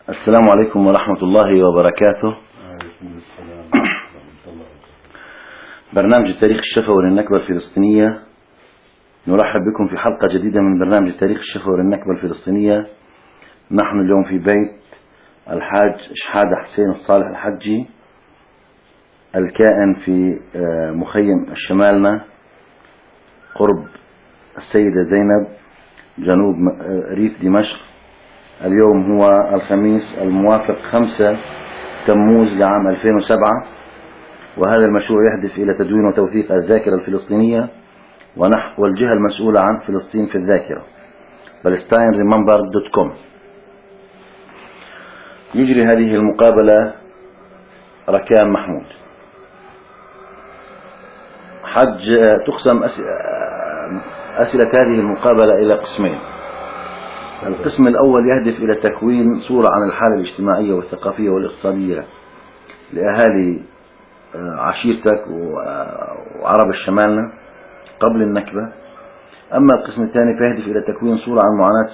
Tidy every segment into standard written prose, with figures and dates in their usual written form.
السلام عليكم ورحمة الله وبركاته. وعليكم السلام ورحمة الله وبركاته. برنامج التاريخ الشفوي للنكبة الفلسطينية، نرحب بكم في حلقة جديدة من برنامج التاريخ الشفوي للنكبة الفلسطينية. نحن اليوم في بيت الحاج شحادة حسين الصالح الحجي الكائن في مخيم الشمالنة قرب السيدة زينب جنوب ريف دمشق. اليوم هو الخميس الموافق 5 تموز لعام 2007، وهذا المشروع يهدف إلى تدوين وتوثيق الذاكرة الفلسطينية والجهة المسؤولة عن فلسطين في الذاكرة palestineremember.com. يجري هذه المقابلة ركان محمود. تقسم أسئلة هذه المقابلة إلى قسمين. القسم الأول يهدف إلى تكوين صورة عن الحالة الاجتماعية والثقافية والاقتصادية لأهالي عشيرتك وعرب الشمالنة قبل النكبة. أما القسم الثاني فيهدف إلى تكوين صورة عن معاناة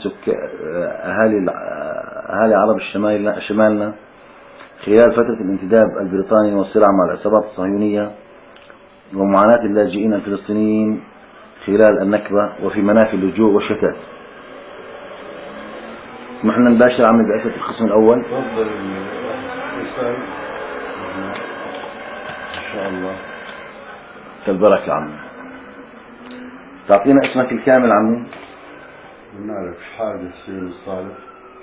أهالي عرب الشمالنة خلال فترة الانتداب البريطاني والصراع مع العصابات الصهيونية، ومعاناة اللاجئين الفلسطينيين خلال النكبة وفي منافي اللجوء والشتات. اسمح لنا نباشر عمي بأسئلة القسم الأول. تفضل اسأل إن شاء الله. كالبركة عمي. تعطينا اسمك الكامل عمي؟ بنعرف شحادة حسين الصالح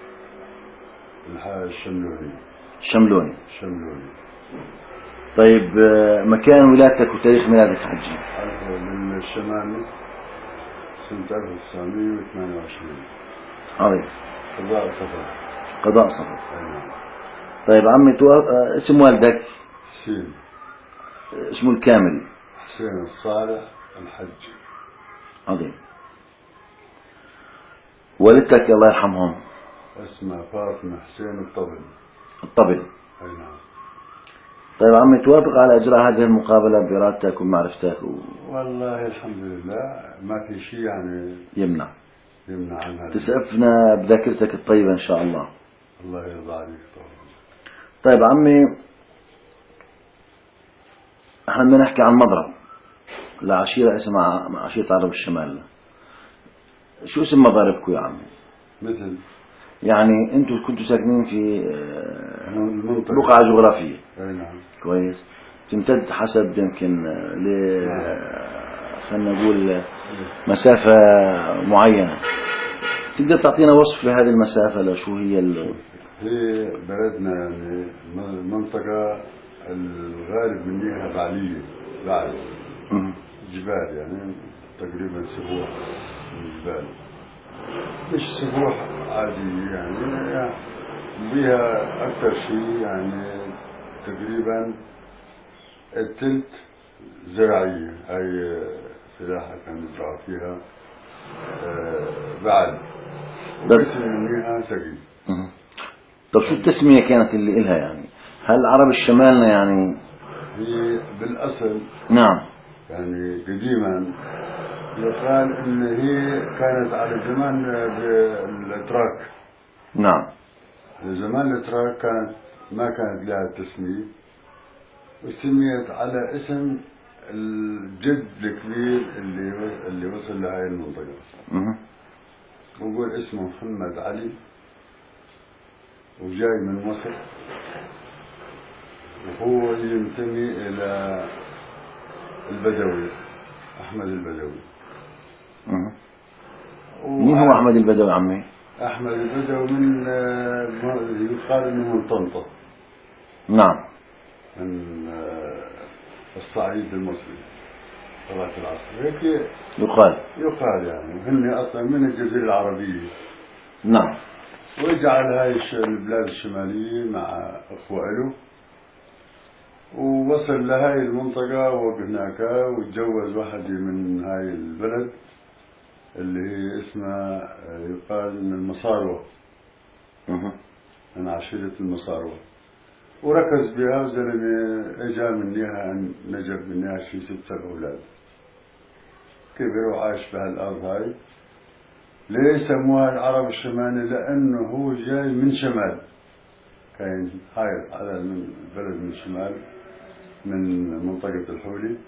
الشملوني. الشملوني. طيب، مكان ولادتك وتاريخ ميلادك حجي؟ من الشمال سنة 1928. عظيم. قضاء صفر. أيوة. طيب عمي، اسم والدك؟ حسين. اسمه الكامل؟ حسين الصالح الحج. عظيم. والدتك الله يرحمهم؟ اسمها فاطمة حسين الطبل. أي نعم. طيب عمي، توافق على إجراء هذه المقابلة بإرادتك ومعرفتك والله الحمد لله ما في شيء يعني يمنع عن هذا. تسعفنا بذاكرتك الطيبة إن شاء الله. الله يرضى عليك طبعا. طيب عمي، احنا بدنا نحكي عن مضرب لعشيرة اسمها عشيرة عرب الشمال. شو اسم مضاربكم يا عمي؟ مثل يعني انتم كنتوا ساكنين في المنطقة بقعة جغرافية. أي نعم. كويس. تمتد حسب يمكن خلينا نقول مسافة معينة. تقدر تعطينا وصف لهذه المسافة؟ لشو هي هي بلدنا يعني المنطقة الغالب منها بعلية بعد جبال، يعني تقريبا سبوع من الجبال، مش سبوع عادية يعني بها أكثر شيء يعني تقريبا التلت زراعية، هاي فلاحة كان يزرع فيها بعد وقسم منها سقي. طب شو التسمية كانت اللي إلها يعني؟ هل عرب الشمالنا يعني؟ هي بالأصل نعم يعني قديما يقال إن هي كانت على زمان الأتراك. نعم. زمان الأتراك ما كانت لها تسمية، وسميت على اسم الجد الكبير اللي وصل لهاي المنطقة. بقول اسمه محمد علي، وجاي من مصر، وهو ينتمي إلى البدوي، أحمد البدوي. مين هو أحمد البدوي عمي؟ أحمد البدوي من يقال إنه من طنطا. نعم. من الصعيد المصري طلعت العصر هيك يقال يعني هن أصلا من الجزيرة العربية. نعم. وجعل هاي البلاد الشمالية مع أخوة له، ووصل لهاي المنطقة وهناك وتجوز واحدة من هاي البلد اللي هي اسمها يقال من المصاروة، من عشيرة المصاروة، وركز بها وزلمة اجا منها نجب منها شي 6 أولاد. كبر وعاش بهالأرض هاي. ليه سموها العرب الشمالي؟ لأنه هو جاي من شمال كان هاي على من بلد من الشمال من منطقة الحولي،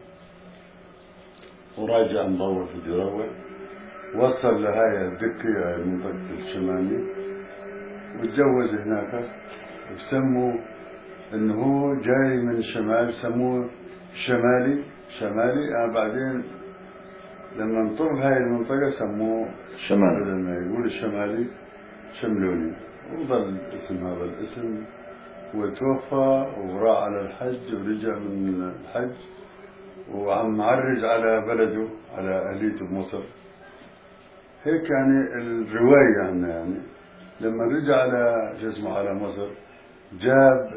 وراجع مدور في دروة، وصل لهاي الدكة منطقة الشمالي وتجوز هناك، وسموا انه هو جاي من الشمال، سموه شمالي. بعدين لما انطر هاي المنطقة سموه شمال، بدل ما يقول الشمالي شملوني، وظل اسم هذا الاسم. وتوفى وراح على الحج ورجع من الحج وعم معرج على بلده على أهليته بمصر. هيك يعني الرواية عنه. يعني لما رجع على جسمه على مصر جاب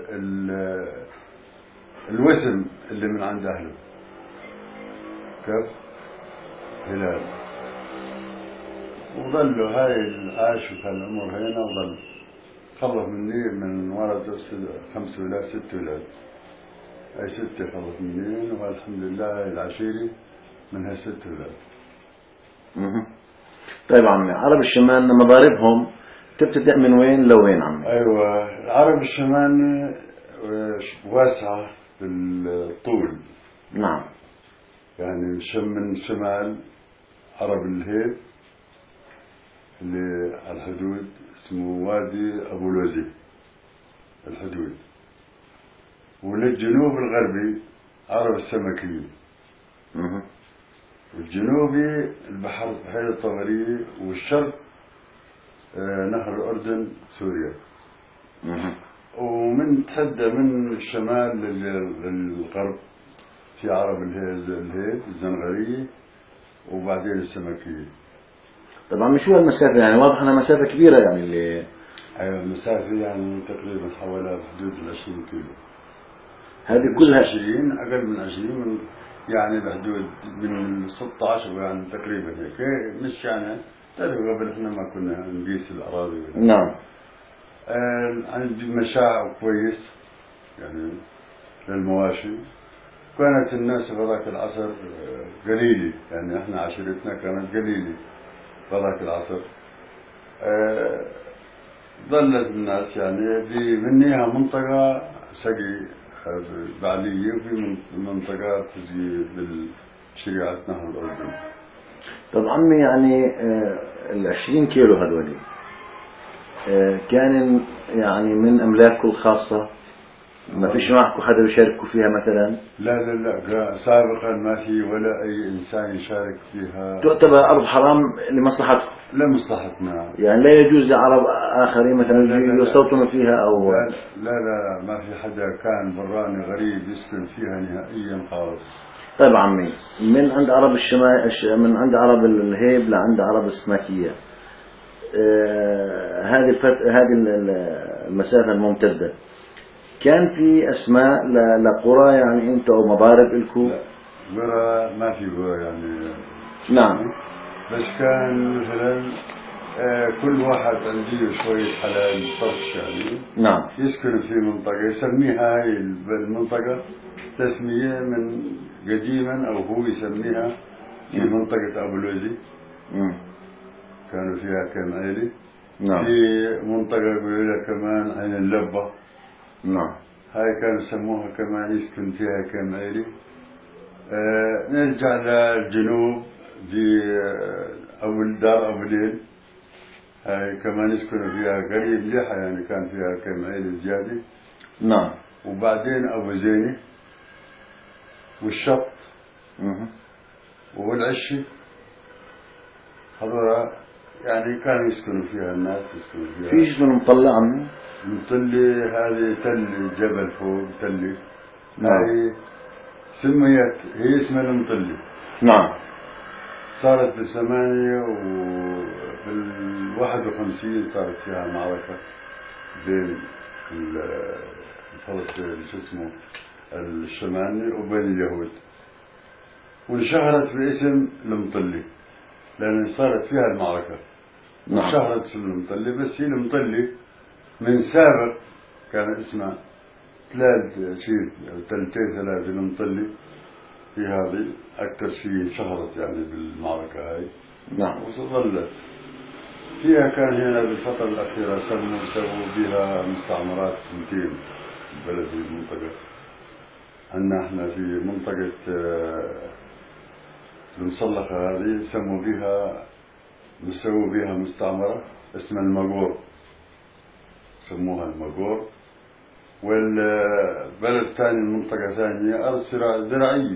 الوسم اللي من عند أهله كيف هلال، وظلوا هاي العاش في هالعمر هنا، وظل خلف مني من ورث 5 أولاد 6 أولاد، هاي 6 خلف مني، والحمد لله هاي العشيرة من هاي 6 أولاد. طيب عمي، عرب الشمال مضاربهم تبتدأ من وين لوين عمي؟ أيوة، العرب الشمال واسعة بالطول. نعم. يعني من الشمال عرب الهيب اللي على الحدود اسمه وادي أبو الوزي الحدود، وللجنوب الغربي عرب السمكية، والجنوبي البحر بحيرة الطبرية، والشرق نهر الأردن سوريا. ومن تحدى من الشمال للغرب في عرب الهيد الزنغرية، وبعدين السمكية. طبعا شو هالمسافة؟ يعني واضح انها مسافة كبيرة يعني اللي أيوة، المسافة يعني تقريبا حوالي بحدود 20 كيلو. هذه كلها 20 أقل من 20 يعني بحدود من 16 يعني تقريبا هيك. مش يعني تعرف قبل احنا ما كنا نقيس الأراضي. نعم. عندي مشاع كويس يعني للمواشي. كانت الناس في ذاك العصر قليلة، يعني احنا عشيرتنا كانت قليلة في ذاك العصر. ظلت الناس يعني منها منطقة سقي بعلية، وفي منطقة تسقي بالشريعة نهر الأردن. طب عمي يعني 20 كيلو هذولي كان يعني من أملاككم الخاصة؟ ما فيش معكم حدا يشاركوا فيها مثلا؟ لا سابقا ما في ولا أي إنسان يشارك فيها. تعتبر أرض حرام لمصلحتكم؟ لمصلحتنا، يعني لا يجوز لعرب آخرين مثلا يستوطنوا فيها أو لا ما في حدا كان براني غريب يسكن فيها نهائيا خالص. طيب عمي، من عند عرب الشمال، من عند عرب الهيب لعند عرب السماكية، هذه المسافة الممتدة، كان في أسماء لقرى يعني أنت أو مضارب إلكو؟ لا، قرى ما في قرى يعني. نعم. بس كان مثلا كل واحد عنده شوية حلال طرش يعني. نعم. يسكن في منطقة يسميها هاي المنطقة تسمية من قديما، أو هو يسميها في منطقة أبو الوزي. كانوا فيها كم عائلة. نعم. في منطقة يقولوا كمان عين اللبة. نعم. هاي كانوا يسموها كمان يسكن فيها كم عائلة. نرجع للجنوب في دار أبو ليل، هاي كمان يسكنوا فيها قريب لحى، يعني كان فيها كم عائلة زيادة. نعم. وبعدين أبو زينة والشط والعشي، هذول يعني كانوا يسكنوا فيها الناس يسكنوا فيها. في اسمه مطلع عمي؟ مطلي هذه تل جبل فوق تلي. نعم. هاي سميت هي اسمها المطلي. نعم. صارت ب8 وبال51 صارت فيها معركة بين الفلسطيني شو اسمه الشمالي وبين اليهود، وانشهرت باسم المطلي لأن صارت فيها المعركة. نعم. شهرت اسم المطلي، بس هي المطلي من سابق كان اسمها 3 المطلي. في هذه أكثر شيء شهرت يعني بالمعركة هاي. نعم. وظلت فيها كان هنا بالفترة الأخيرة سووا بها مستعمرات 200 بلد في المنطقة. عندنا احنا في منطقة المصلخة هذه سووا بها مستعمرة اسمها المقور، سموها المقور. والبلد ثاني منطقة ثانية أرض زراعية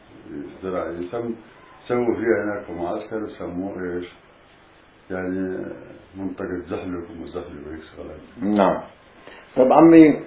سووا فيها هناك معسكر سموه إيش يعني منطقة زحلق ومزحلق وهيك شغلات. نعم. طب عمي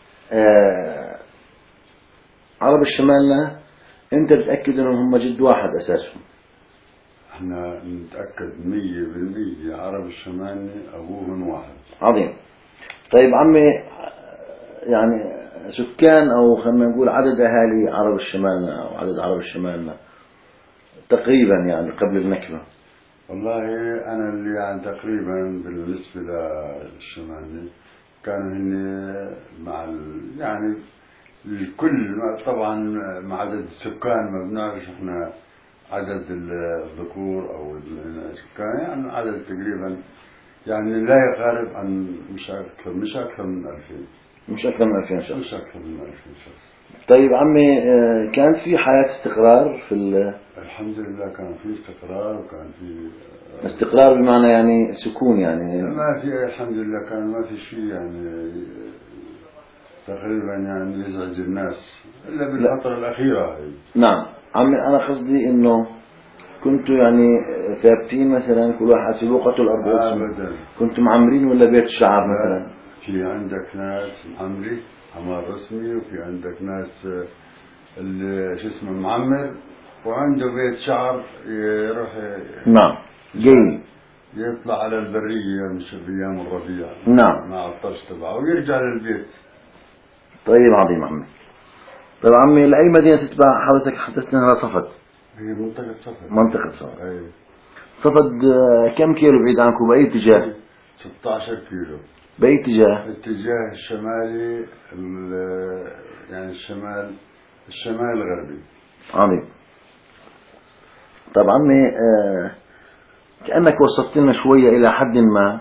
عرب الشمالنا أنت بتأكد أنهم هم جد واحد أساسهم؟ احنا نتأكد 100% عرب الشمالي أبوهم واحد. عظيم. طيب عمي يعني سكان أو خلينا نقول عدد أهالي عرب الشمالنا أو عدد عرب الشمالنا تقريبا يعني قبل النكبة؟ والله أنا اللي يعني تقريبا بالنسبة للشمالي كانوا هن مع يعني الكل طبعا مع عدد السكان ما بنعرف احنا عدد الذكور أو السكان يعني عدد تقريبا يعني لا يقارب عن مش أكثر من 2000. مش أكثر من 2000 شخص. مش أكثر من 2000 شخص. طيب عمي كان في حياة استقرار في الحمد لله كان في استقرار وكان في استقرار بمعنى يعني سكون يعني ما في الحمد لله كان ما في شيء يعني تقريبا يعني يزعج الناس إلا بالفترة الأخيرة هي. نعم عمي أنا قصدي إنه كنتوا يعني ثابتين مثلا كل واحد في بوقته الأرض أبدا. كنتوا معمرين ولا بيت الشعب مثلا؟ في عندك ناس معمري عمار رسمي وفي عندك ناس اللي شو اسمه معمر وعنده بيت شعر يروح نعم جيد يطلع على البرية مش بأيام الربيع نعم مع الطرش تبعه ويرجع للبيت. طيب عظيم عمي. طيب عمي لأي مدينة تتبع حضرتك حدثتنا على صفد؟ هي منطقة صفد. منطقة صفد. أي. صفد كم كيلو بعيد عنكم بأي اتجاه؟ 16 كيلو. بأي اتجاه؟ الاتجاه الشمالي يعني الشمال الغربي. عظيم. طب عمي كأنك وصلت لنا شوية إلى حد ما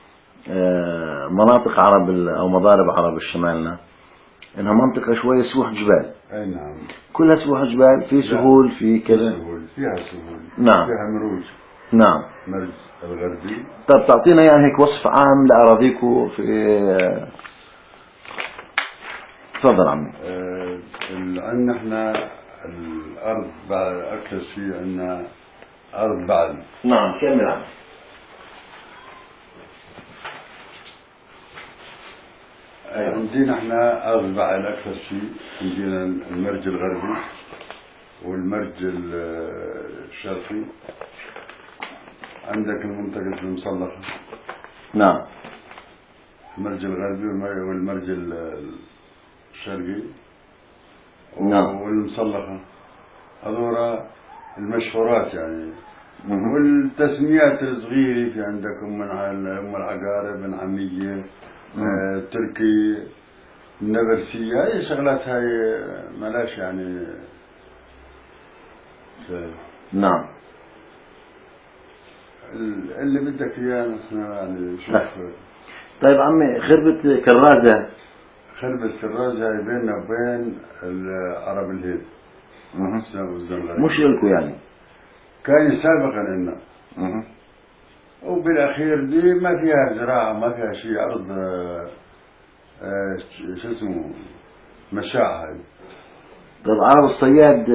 مناطق عرب أو مضارب عرب الشمالنا إنها منطقة شوية سوح جبال. أي نعم. كلها سوح جبال في سهول في كذا. فيها سهول. نعم. فيها مروج. نعم. مرج الغربي. طب تعطينا يعني هيك وصف عام لأراضيكم في تفضل عمي. عندنا احنا الأرض بعد أكثر شيء عندنا أرض بعل. نعم كمل عمي. عندنا احنا أرض بعل أكثر شيء. عندنا المرج الغربي والمرج الشرقي. عندك المنطقة المصلخة. نعم. المرج الغربي والمرج الشرقي. نعم. والمصلخة هذول المشهورات يعني. والتسميات الصغيرة في عندك أم العقارب العمية تركي النبرسية هاي شغلات هاي ملاش يعني. نعم. اللي بدك اياه نحن يعني شوف. طيب عمي خربة كرازة. خربة كرازة هاي بيننا وبين العرب الهيد. مش إلكو يعني. كان سابقا لنا. وبالأخير دي ما فيها زراعة ما فيها شيء أرض شو اسمه مشاع هاي. طيب عرب الصياد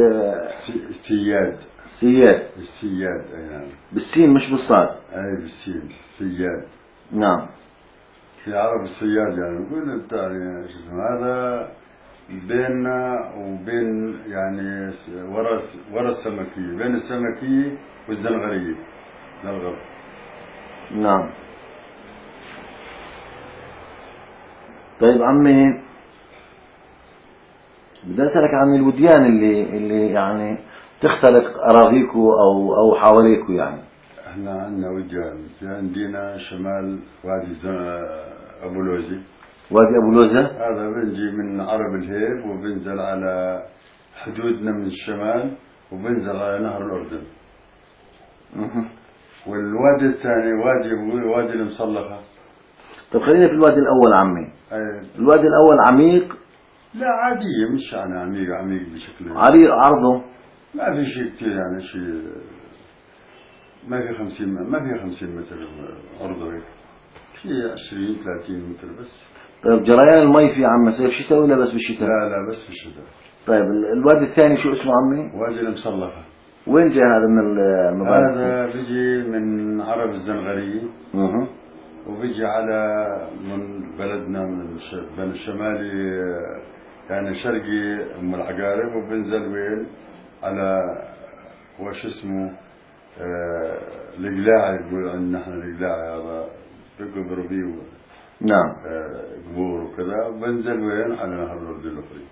سياد. السياد أي نعم. بالسين مش بالصاد. أي بالسين سياد. نعم. في عرب الصياد يعني نقول بتاع شو اسمه هذا بيننا وبين يعني ورا السمكية بين السمكية والزنغرية للغرب. نعم. طيب عمي بدي أسألك عن الوديان اللي يعني تختلط أراضيكو أو حواليكو يعني. احنا عندنا وديان في عندنا شمال وادي أبو لوزي. وادي أبو لوزة هذا بنجي من عرب الهيب وبنزل على حدودنا من الشمال وبنزل على نهر الأردن. والوادي الثاني وادي المصلخة. طب خلينا في الوادي الأول عمي. الوادي الأول عميق؟ لا عادية، مش يعني عميق بشكل عريض. عرضه ما في شيء كثير، يعني شيء ما في 50 متر عرضه، هيك شيء 20-30 متر بس. طيب جريان المي في عم صيف شتاء ولا بس بالشتاء؟ لا بس بالشتاء. طيب الوادي الثاني شو اسمه عمي؟ وادي المصلخة. وين جاي هذا من المبالغ؟ هذا بيجي من عرب الزنغرية. وبيجي على من بلدنا من الشمالي، يعني شرقي ام العقارب، وبنزل وين على وش اسمه القلاع، يقول عندنا نحن القلاع، هذا بيقبروا بيه. نعم. قبور وكذا، وبنزل وين على نهر الأردن الأخرى.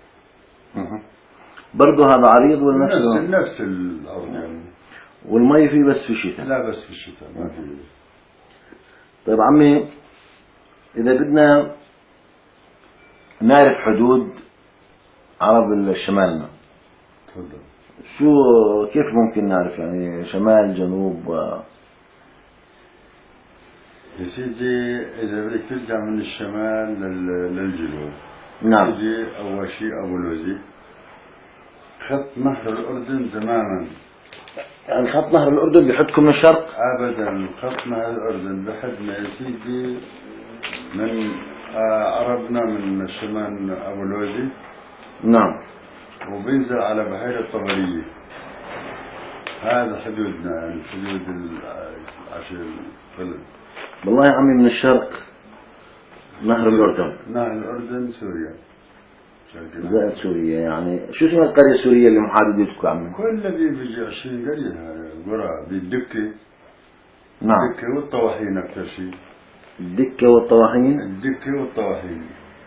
برضه هذا عريض ولا نفس الأرض يعني. والمي فيه بس في الشتاء؟ لا بس في الشتاء ما في. طيب عمي، إذا بدنا نعرف حدود عرب شمالنا، تفضل. كيف ممكن نعرف يعني شمال جنوب يا سيدي إذا بدك ترجع من الشمال للجنوب، نعم، تجي أول شيء أبو الوزي، خط نهر الأردن تماما. يعني خط نهر الأردن بيحدكم من الشرق؟ أبدا، خط نهر الأردن بحدنا يا سيدي من عربنا من الشمال أبو الوزي. نعم. وبينزل على بحيرة طبرية. هذا حدودنا، يعني حدود عشر البلد. والله يا عمي من الشرق نهر الأردن. نهر الأردن سوريا. زائد سوريا، يعني شو اسمها القرية السورية اللي محددتكم يا عمي؟ كل ذي بيجي 20 قرية قرى بالدكة. نعم. الدكة والطواحين أكثر شيء. الدكة والطواحين؟ الدكة والطواحين.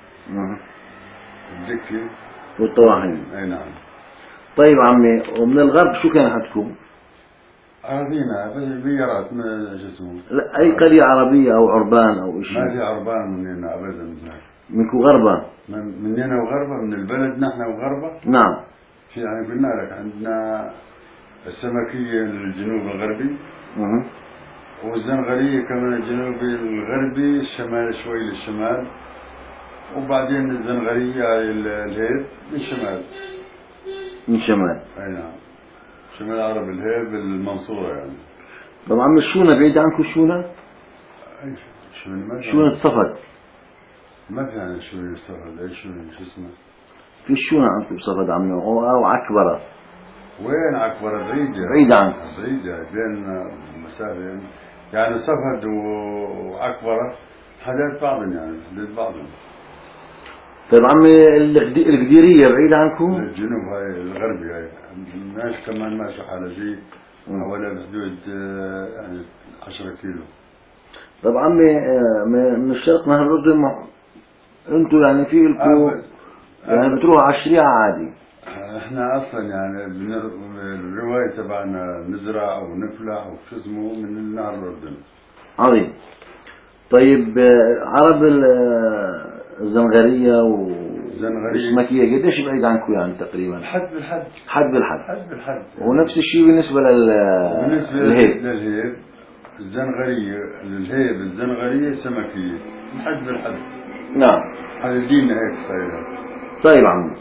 الدكة والطواحين. أي نعم. طيب عمي، ومن الغرب شو كان حدكم؟ عربينا بس البيارات ما جسمه. لا، أي قرية عربية أو عربان أو شيء؟ ما في عربان مننا أبدا. منكم غربة؟ مننا وغربة، من البلد نحن وغربة. نعم. في يعني قلنا لك عندنا السمكية الجنوب الغربي. والزنغرية كمان الجنوبي الغربي، الشمال شوي للشمال. وبعدين الزنغرية الهيب من الشمال. من الشمال. أي نعم. شمال عرب الهيب المنصورة يعني. طبعا الشونة بعيد عنكم الشونة؟ شونة صفد. ما في يعني شونة صفد، أي شونة شو اسمه؟ في الشونة عندكم صفد عمي أو عكبرة. وين عكبرة؟ بعيدة. بعيدة عنكم. بعيدة بين مسافة يعني صفد وعكبرة حدود بعضهم، يعني حدود بعضهم. طيب عمي القديرية بعيدة عنكم؟ الجنوب هاي الغربي هاي ماشي، كمان ماشي حالة شيء حوالي بحدود يعني 10 كيلو. طيب عمي من الشرق نهر الأردن انتوا يعني في لكم يعني بتروحوا على الشريعة عادي؟ احنا اصلا يعني الرواية تبعنا نزرع او نفلح او شو اسمه من النهر الأردن. عظيم. طيب عرب الزنغرية والسمكية قديش بعيد عنكم يعني تقريبا؟ حد بالحد. حد بالحد. حد بالحد. ونفس الشيء بالنسبة للهيب. للهيب الزنغرية، للهيب الزنغرية سمكية حد بالحد. نعم. على ديننا هيك صايرة. طيب عمي،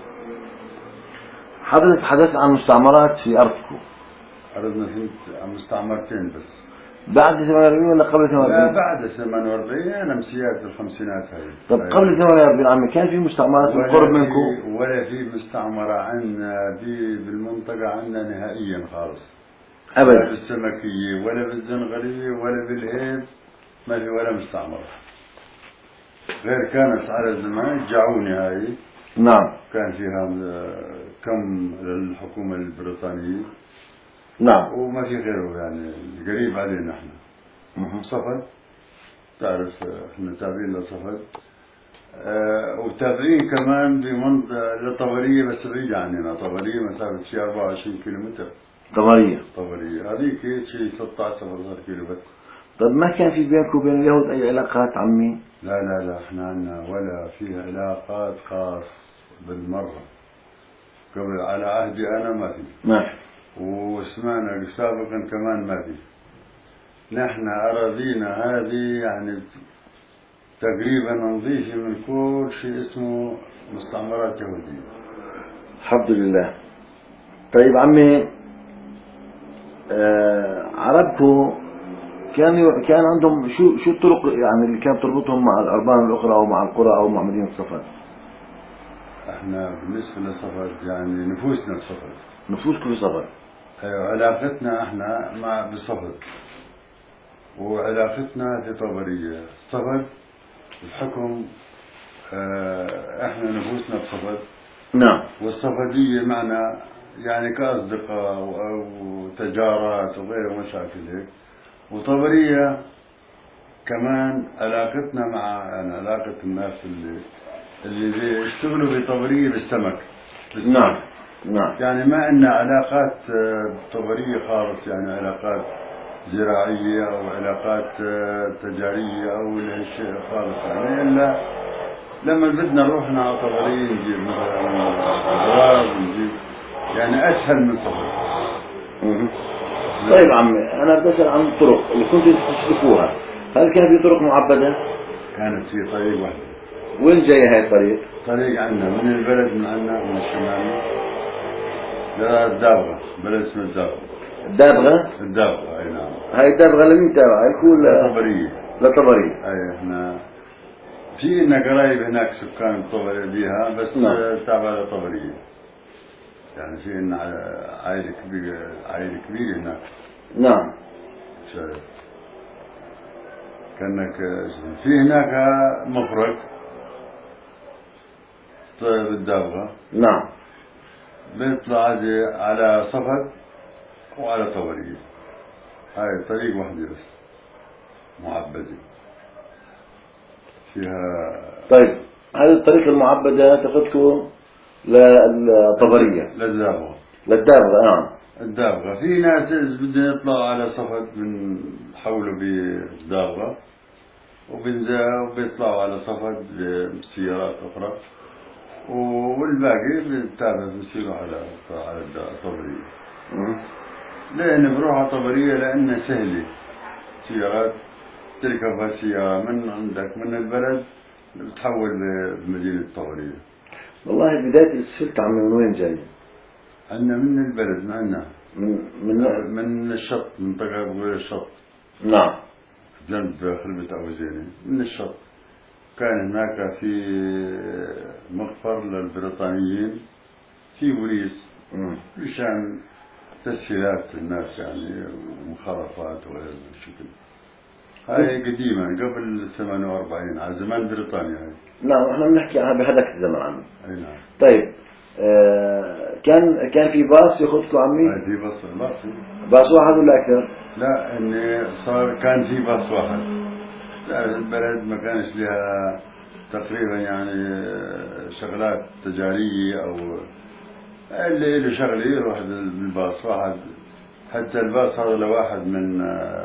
حدث عن مستعمرات في أرضكم. أردنا عن مستعمرتين بس. بعد 48 ولا قبل 48؟ لا بعد 48، أنا مسيات بالخمسينات هاي. طب قبل 48 عمي كان في مستعمرات بالقرب منكم؟ ولا في مستعمرة عندنا بالمنطقة عندنا نهائيا خالص. أبدا. ولا بالسمكية ولا بالزنغرية ولا بالهيب ما في ولا مستعمرة. غير كانت على زمان جعوني هاي. نعم. كان فيها كم للحكومة البريطانية. نعم. وما في غيره يعني قريب علينا احنا. صفد، تعرف احنا تابعين لصفد. وتابعين كمان بمنطقة لطبرية بس بعيدة عننا. طبرية مسافة شي 24 كيلومتر. طبرية هذيك شي 16-17 كيلو بس. طب ما كان في بينكم وبين اليهود أي علاقات عمي؟ لا احنا عندنا ولا فيها علاقات خاص بالمرة. قبل على عهدي أنا ما في. ما في. وسمعنا سابقا كمان ما في. نحن أراضينا هذه يعني تقريبا نظيفة من كل شيء اسمه مستعمرات يهودية. الحمد لله. طيب عمي، عربكم كان عندهم شو الطرق يعني اللي كانت تربطهم مع الأربان الأخرى أو مع القرى أو مع مدينة صفد؟ احنا بالنسبة لصفد يعني نفوسنا بصفد. نفوسكم في صفد؟ أيوة، علاقتنا احنا بصفد، وعلاقتنا في طبرية. صفد الحكم، احنا نفوسنا بصفد. نعم. والصفدية معنا يعني كأصدقاء أو تجارات وغير مشاكل هيك. وطبرية كمان علاقتنا مع يعني علاقة الناس اللي يشتغلوا في طبرية بالسمك. نعم نعم. يعني ما عندنا علاقات طبرية خالص، يعني علاقات زراعية أو علاقات تجارية أو شيء خالص، يعني إلا لما بدنا نروح على طبرية نجيب مثلا أغراض، نجيب يعني أسهل من صفر. طيب عمي، أنا بسأل عن الطرق اللي كنتوا تسلكوها، هل كان في طرق معبدة؟ كانت في طريق واحدة. وين جاية هاي الطريق؟ طريق عندنا من البلد، من عندنا من الشمال للدابغة، بلد اسمه الدابغة. الدابغة أي نعم. هاي الدابغة لمين تابعة؟ يكون لطبرية. لطبرية. أي احنا في لنا قرايب هناك سكان طبرية بيها، بس تابعة لطبرية. يعني في لنا عائلة كبيرة هناك. نعم. شايف كأنك في هناك مفرق طيب الدابغة. نعم. بيطلع على صفد وعلى طبرية. هاي طريق واحدة بس معبدة فيها. طيب هذه الطريق المعبدة تاخذكم للطبرية، للدابغة. نعم. الدابغة في ناس بدهم يطلعوا على صفد بنحولوا بالدابغة وبيطلعوا على صفد بسيارات أخرى، والباقي بالتابع بيصيروا على طبرية. لأن بروح على طبرية لأنها سهلة، سيارات تركبها سيارة من عندك من البلد بتحول لمدينة طبرية. والله بداية السلك عمي من وين جاي؟ عندنا من البلد، عندنا من الشط، منطقة بقول الشط. نعم. جنب خربة أبو زينة من الشط. كان هناك في مخفر للبريطانيين، في بوليس مشان تسهيلات الناس يعني ومخالفات وغير الشكل. هاي قديمة قبل 48 على زمان بريطانيا هاي. نعم احنا بنحكي عنها بهذاك الزمن عمي. اي نعم. طيب كان في باص ياخذكم عمي؟ في باص واحد ولا أكثر؟ لا اني كان في باص واحد. لا البلد ما كانش لها تقريبا يعني شغلات تجارية أو اللي له شغله يروح بالباص واحد. حتى الباص هذا لواحد من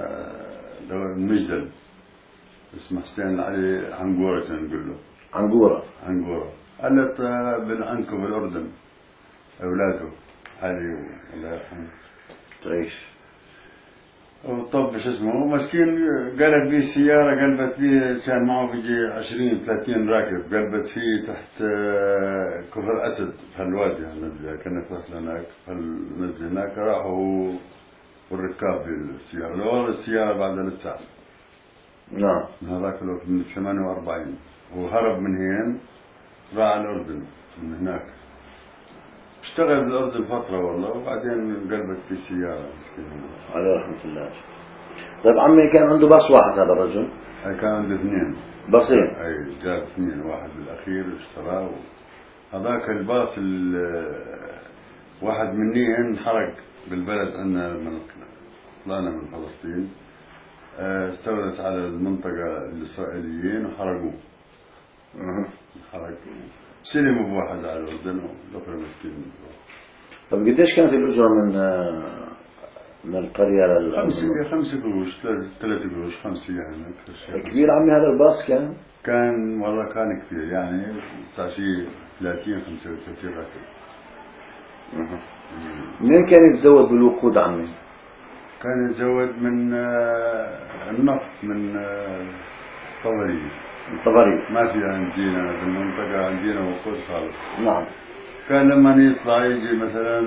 مجدل اسمه حسين علي عنقورة، نقول له عنقورة. قالت عندكم بالأردن أولاده علي الله يرحمه تعيش. وطب شو اسمه مسكين قلب بيه السيارة، قلبت بيه كان معه بيجي 20-30 راكب، قلبت فيه تحت كفر أسد في الوادي النزلة. كنا فتنا هناك فالنزلة هناك راحوا والركاب بالسيارة لو السيارة بعد للساعة. نعم. من هذاك الوقت من 48 وهرب من هين راح على الأردن. من هناك اشتغل بالأردن فترة والله، وبعدين قلبت في سيارة مسكين على رحمة الله. طيب عمي كان عنده باص واحد هذا الرجل؟ كان عنده 2 باصين. اي جاب 2، واحد بالأخير اشتراه. هذاك الباص واحد مني انحرق بالبلد عندنا من طلعنا من فلسطين، استولت على المنطقة الإسرائيليين وحرقوه. حرقوه سلموا بواحد على الأردن والأخرى مسكين. طب قديش كانت الأجرة من القرية 5 قروش 3 قروش 5 يعني. كبير عمي هذا الباص كان والله كان كثير يعني شيء 30-35 راكب. منين كان يتزود بالوقود عمي؟ كان يتزود من النفط من طبرية. طبرية. ما في عندنا في المنطقة عندنا وقود خالص. نعم. كان لما يطلع يجي مثلا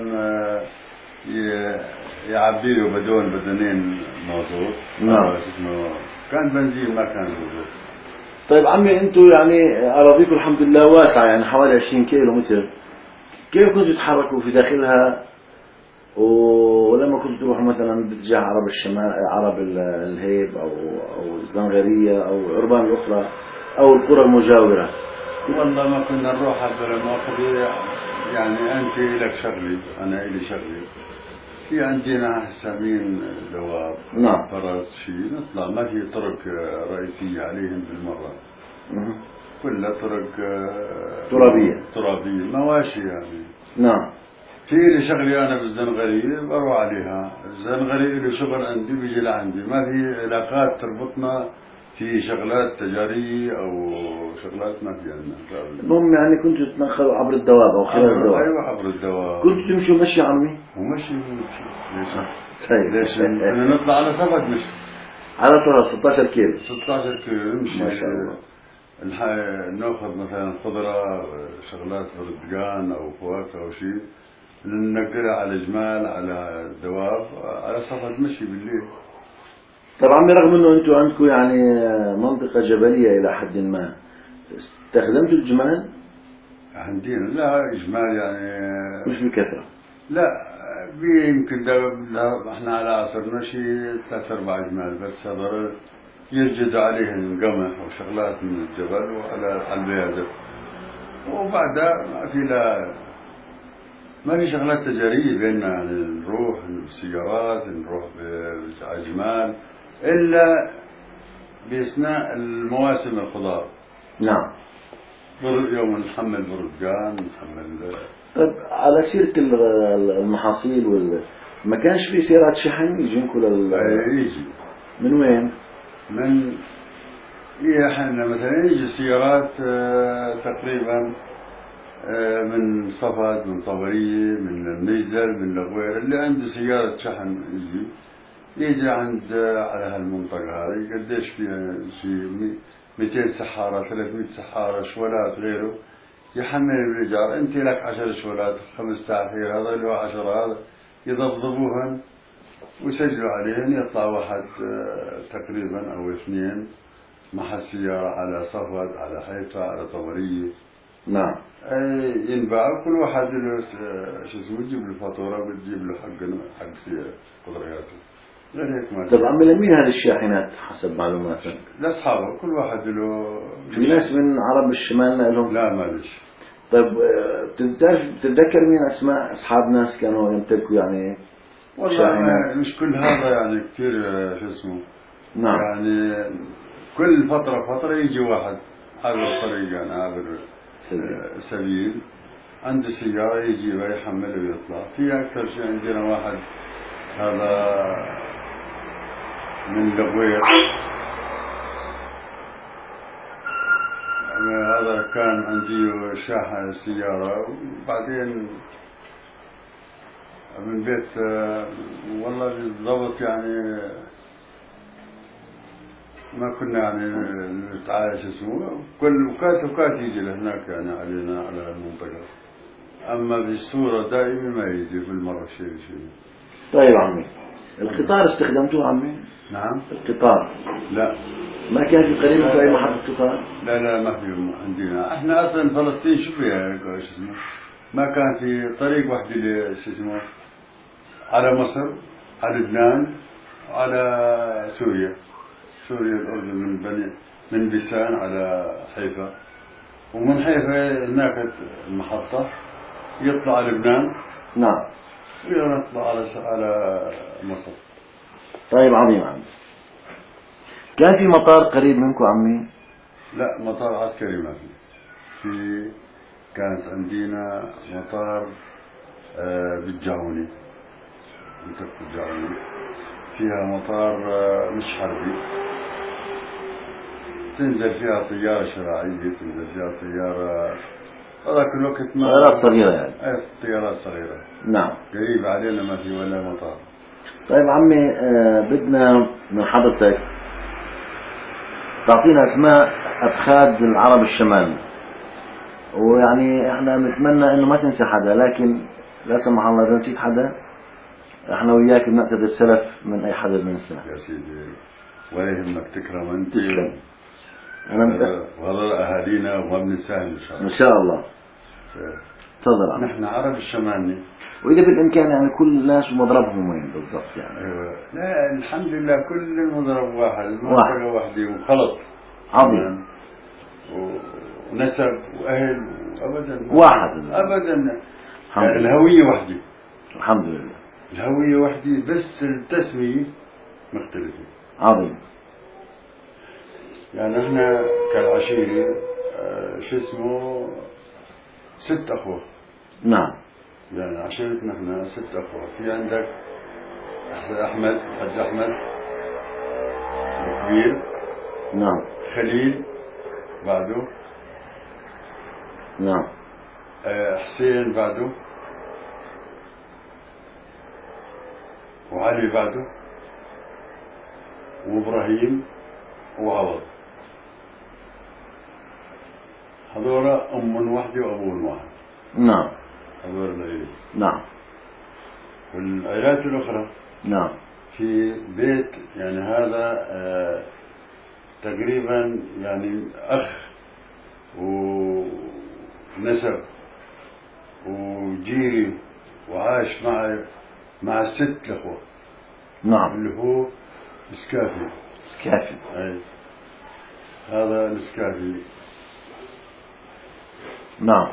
يعبي له بدونين مازوت. نعم. كان بنزين ما كان مازوت. طيب عمي انتم يعني اراضيكم الحمد لله واسعة، يعني حوالي 20 كيلو متر، كيف كنتوا تتحركوا في داخلها؟ ولما كنتوا تروحوا مثلا باتجاه عرب الشمال، عرب الهيب او الزنغرية او عربان الاخرى او القرى المجاورة؟ والله ما كنا نروح هذول المواقف، يعني انت لك شغلي انا الي شغلي. في عندنا حسامين دواب. نعم. فرس شيء نطلع، ما في طرق رئيسية عليهم بالمرة. كلها طرق ترابية مواشي يعني. نعم. في لي شغلي أنا بالزنغرية بروح عليها. الزنغرية له شغل عندي بيجي لعندي، ما في علاقات تربطنا في شغلات تجارية أو شغلات ما في عندنا. المهم يعني كنتوا تتنقلوا عبر الدواب أو خلال الدواب؟ أيوة عبر الدواب. كنتوا تمشوا مشي عمي؟ ومشي ليش؟ طيب. ليش؟ كنا نطلع على سبت مشي. على طول 16 كيلو. 16 كيلو نمشي. ما شاء الله. ناخذ مثلا خضرة، شغلات برتقان أو فواكه أو شيء، ننقلها على جمال على دواب على صفة مشي بالليل. طبعا رغم انه انتم عندكم يعني منطقة جبلية الى حد ما، استخدمتوا الجمال؟ عندنا لا جمال يعني مش بكثرة. لا يمكن احنا على عصرنا شيء 3-4 جمال بس، هذول يرجز عليهم قمح وشغلات من الجبل وعلى البيادة، وبعدها ما في شغلات تجارية بيننا، يعني نروح بالسيارات نروح بالجمال إلا بأثناء المواسم الخضار. نعم. يوم نحمل برتقان نحمل. طيب على سيرة المحاصيل ما كانش في سيارات شحن يجينكم يجي. من وين؟ من احنا مثلا يجي السيارات تقريبا من صفد، من طبرية، من النجدل، من الغوير. اللي عنده سيارة شحن يجي عند على هالمنطقة هذه قديش فيها شيء 200 سحارة 300 سحارة شولات غيره، يحمل الرجال. انت لك 10 شولات 5 تعفير، هذا له 10، هذا يضبضبوهن ويسجلوا عليهن، يطلع واحد تقريبا او 2 مع السيارة على صفد، على حيفا، على طبرية. نعم. ينباع كل واحد له شو اسمه، تجيب له فاتورة وتجيب له حق سيارة قدرياته. غير هيك ما. طب عمي لمين هذه الشاحنات حسب معلوماتك؟ لاصحابه، كل واحد له. في ناس من عرب الشمال لهم؟ لا مالش. طيب بتتذكر مين اسماء اصحاب ناس كانوا يمتلكوا يعني والله شاحنات؟ مش كل هذا يعني كثير شو اسمه. نعم. يعني كل فترة يجي واحد عابر الطريق، يعني عابر سبيل عنده سيارة يجي ويحمل ويطلع. في أكثر شيء عندنا واحد هذا من الغوير، هذا كان عندي شاحن سيارة، وبعدين من بيت والله بالضبط يعني ما كنا يعني نتعايش اسمه. كل وكات يجي لهناك يعني علينا على المنطقة، أما بالصورة دائما ما يجي بالمرة شيء. طيب عمي القطار استخدمتوه عمي؟ نعم. القطار لا ما كان في قريبا في أي محطة قطار؟ لا ما في عندنا. احنا أصلا فلسطين شو فيها شو اسمه، ما كان في طريق واحد اللي شو اسمه على مصر، على لبنان، على سوريا الأردن، من بيسان على حيفا، ومن حيفا هناك المحطة يطلع على لبنان. نعم. ويطلع على مصر. طيب عظيم عمي. كان في مطار قريب منكم عمي؟ لا مطار عسكري ما في. كانت عندنا مطار بالجاوني، منطقة الجاوني فيها مطار مش حربي، تنزل فيها طيارة شراعية، تنزل فيها طيارة هذاك الوقت ما طيارات صغيرة يعني. طيارات صغيرة. نعم. قريب علينا ما في ولا مطار. طيب عمي، بدنا من حضرتك تعطينا اسماء ابخاد العرب الشمال، ويعني احنا بنتمنى انه ما تنسى حدا، لكن لا سمح الله اذا نسيت حدا احنا وياك بنعتذر السلف من اي حدا بننسى. يا سيدي ولا يهمك، تكرم انت. تسلم. وهذول اهالينا وما بننساهم ان شاء ان الله. شاء الله. تفضل عمي. نحن عرب الشمالني، واذا بالامكان يعني كل الناس ومضربهم وين بالضبط يعني؟ ايوه، لا الحمد لله كل المضرب واحد، المنطقه واحده وخلط عظيم ونسب واهل ابدا واحد ابدا، يعني الهويه وحده. الحمد لله. الهويه وحده بس التسميه مختلفه. عظيم. يعني احنا كالعشيره شو اسمه 6 اخوه. نعم. يعني عشيرتنا احنا 6 اخوه. في عندك احمد، حج احمد الكبير. نعم. خليل بعده. نعم. حسين بعده، وعلي بعده، وابراهيم وعوض. هذول ام واحده وابو واحد. نعم. هذول العيلة. نعم. والعائلات الاخرى نعم. في بيت، يعني هذا تقريبا يعني اخ ونسب وجيري وعاش مع 6 اخوه. نعم. اللي هو السكافي. سكافي. أي. هذا السكافي. نعم.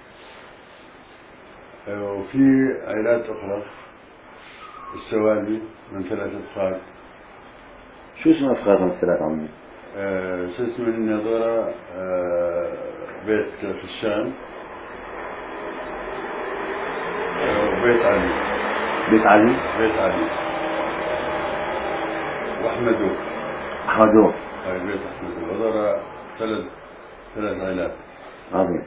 وفي عائلات أخرى، السوالي من 3 أفخاذ. شو اسم أفخاذ من 3 عمي؟ شو اسمه النظارة، بيت في الشام، وبيت علي. بيت علي. بيت علي. وأحمدو. أحمدو. بيت أحمدو. هذول 3 عائلات. عظيم.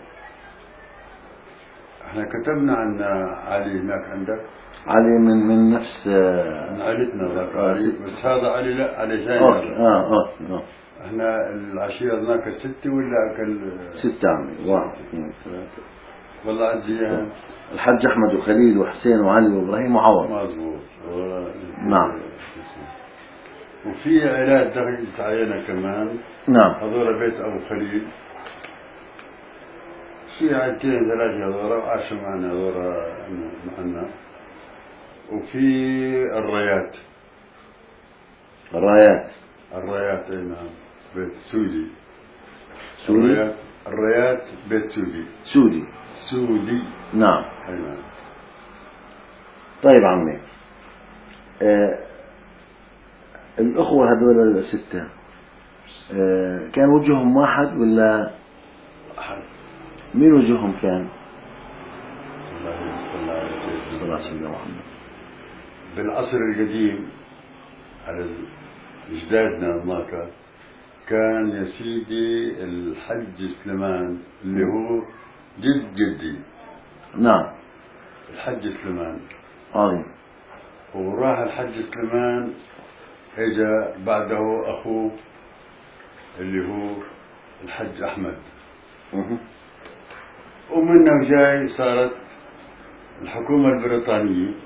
احنا كتبنا عن علي هناك عندك. علي من نفس من عائلتنا ذاك علي، بس هذا علي لا، علي ثاني. اوكي. احنا العشيرة ذاك 6 ولا أكل 6 عمي. 1 2 3. والله عزيها. الحج أحمد وخليل وحسين وعلي وإبراهيم وعوض. مظبوط. نعم. وفي عائلات درجة عينة كمان. نعم. هذول بيت أبو خليل. في عائلتين 3 هذول عاشوا معنا، هذول معنا. وفي الرايات. الرايات اي نعم، بيت سودي. الرايات بيت سودي. نعم. اي نعم. طيب عمي، الأخوة هذول 6 كان وجههم واحد ولا أحد؟ مين وجههم كان؟ صلى الله عليه وسلم. بالعصر القديم على أجدادنا هناك كان يا سيدي الحج سليمان اللي هو جد جدي. نعم. الحج سليمان. عظيم. وراح الحج سليمان، اجا بعده اخوه اللي هو الحج احمد. ومنه جاي صارت الحكومة البريطانية.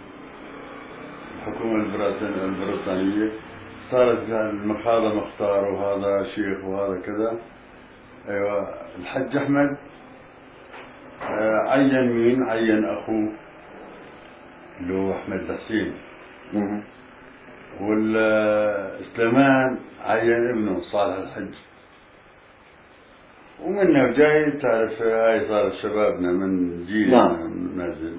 صارت هذا مختار وهذا شيخ وهذا كذا. ايوه الحج احمد عين مين؟ عين اخوه اللي هو احمد الحسين. والسليمان عين ابنه صالح الحج. ومنه جاي تعرف هاي صارت شبابنا من جيل نازل.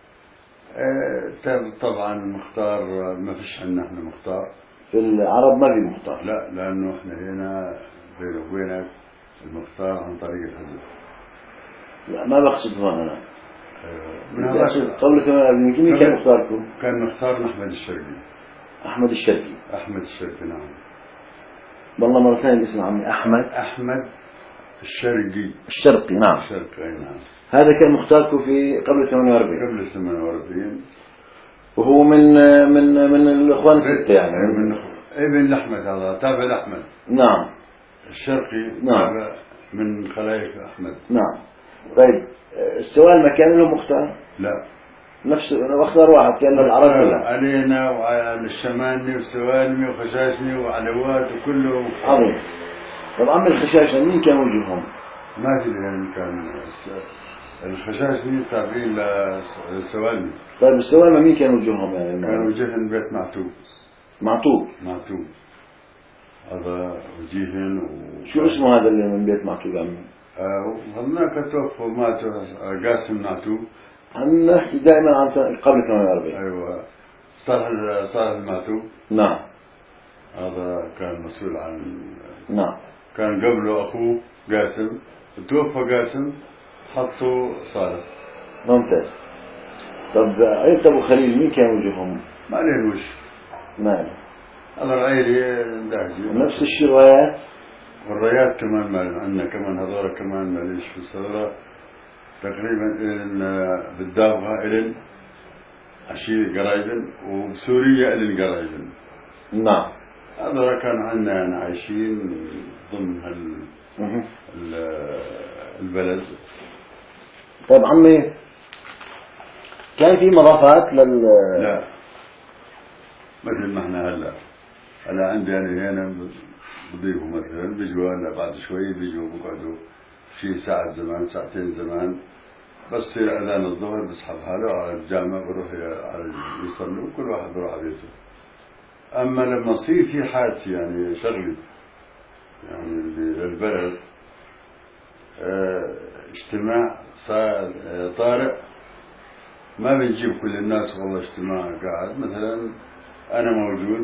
طبعا مختار ما فيش عندنا احنا مختار. في العرب ما في مختار. لا، لانه احنا هنا بيني وبينك المختار عن طريق الحزب. لا ما بقصد هون انا. من هذا قبل كمان مين كان مختاركم؟ كان مختارنا أحمد الشرقي. نعم. والله مرة ثانية اسمه عمي أحمد الشرقي. نعم. نعم. هذا كان مختاركم في قبل 48. قبل 48. وهو من الإخوان الستة يعني. من ابن الأحمد، هذا تابع الأحمد. نعم. الشرقي. نعم. تابع من خلايف أحمد. نعم. طيب السؤال ما كان له مختار؟ لا، نفس واختار واحد كان له العرب كلها. علينا وعلى الشماني وسوالمي وخشاشني وعلوات وكله عظيم. طب عم الخشاشة مين كان وجههم؟ ما في يعني كان الخشاشني تابعين للسوالمي. طيب السوالمة مين كان وجههم يعني؟ كان وجهن بيت معتوب. معتوب هذا وجيهن شو اسمه هذا اللي من بيت معتوب عمي؟ هناك توفوا ماتوا قاسم معتوب. نحكي دائما عن قبل 48. ايوه، صالح المعتوب. نعم. هذا كان مسؤول عن. نعم. كان قبله اخوه قاسم، توفى قاسم حطوا صالح. ممتاز. طب عيلة ابو خليل مين كان وجههم؟ ما عليه وش. نعم. هذا العيلي داهجي. نفس الشيء الرايات. والرايات كمان ما عندنا كمان هذول كمان معليش في الصدرة تقريبا بالدابغة إلين عشي قرايبن، وبسوريا إلين قرايبن. نعم. هذول كان عندنا يعني عايشين ضمن البلد. طيب عمي كان في مضافات لا، مثل ما احنا هلا عندي أنا هنا بضيفوا مثلا بيجوا هلا بعد شوي بيجوا بقعدوا شي ساعة زمان ساعتين زمان، بس تصير أذان الظهر بسحب حاله على الجامع بروح يصلوا وكل واحد بروح على بيته. أما لما يصير في حادثة يعني شغلي يعني للبلد اجتماع صار طارئ، ما بنجيب كل الناس والله اجتماع قاعد، مثلا أنا موجود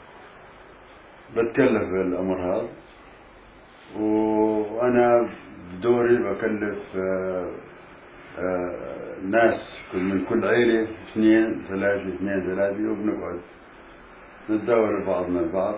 بتكلف بالأمر هذا، وأنا بدوري بكلف ناس من كل عيلة اثنين ثلاثة وبنقعد نتداول بعضنا البعض،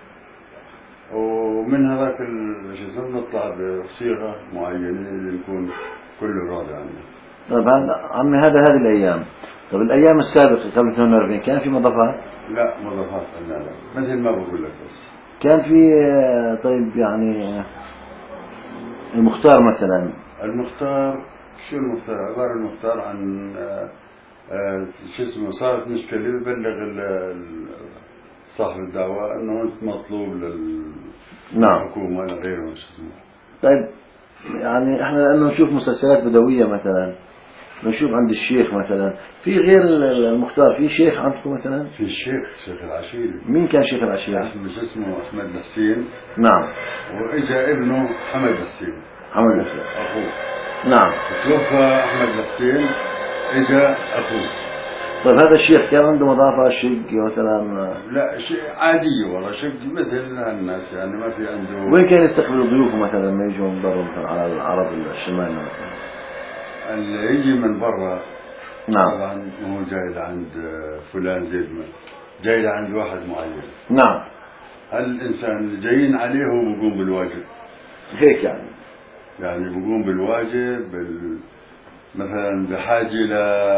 ومن هذاك الجسم نطلع بصيغة معينة اللي نكون كله راضي عنها. طيب عمي هذه الأيام. طب الأيام السابقة قبل 48 كان في مضافات؟ لا مضافات لا مثل ما بقول لك بس. كان في طيب يعني المختار مثلا. المختار شو المختار؟ عبارة المختار عن شو اسمه صارت مشكلة يبلغ صاحب الدعوة انه انت مطلوب للحكومة لغيره شو اسمه. طيب يعني احنا لانه نشوف مسلسلات بدوية مثلا، نشوف عند الشيخ مثلا، في غير المختار في شيخ عندكم مثلا؟ في شيخ العشيري. مين كان شيخ العشيري؟ شو اسمه أحمد الحسين. نعم. وإجا ابنه حمد الحسين. أخوه. نعم. توفى أحمد الحسين إجا أخوه. طيب هذا الشيخ كان عنده مضافة شق مثلا؟ لا شيء عادي والله، شق مثل الناس يعني ما في عنده. وين كان يستقبل ضيوفه مثلا لما يجوا من برا مثلا على العرب الشمال مثلا؟ اللي يجي من برا. نعم. طبعا هو جاي لعند فلان زيد جاي لعند واحد معين. نعم. الإنسان اللي جايين عليه هو بيقوم بالواجب. هيك يعني بيقوم بالواجب مثلا بحاجة ل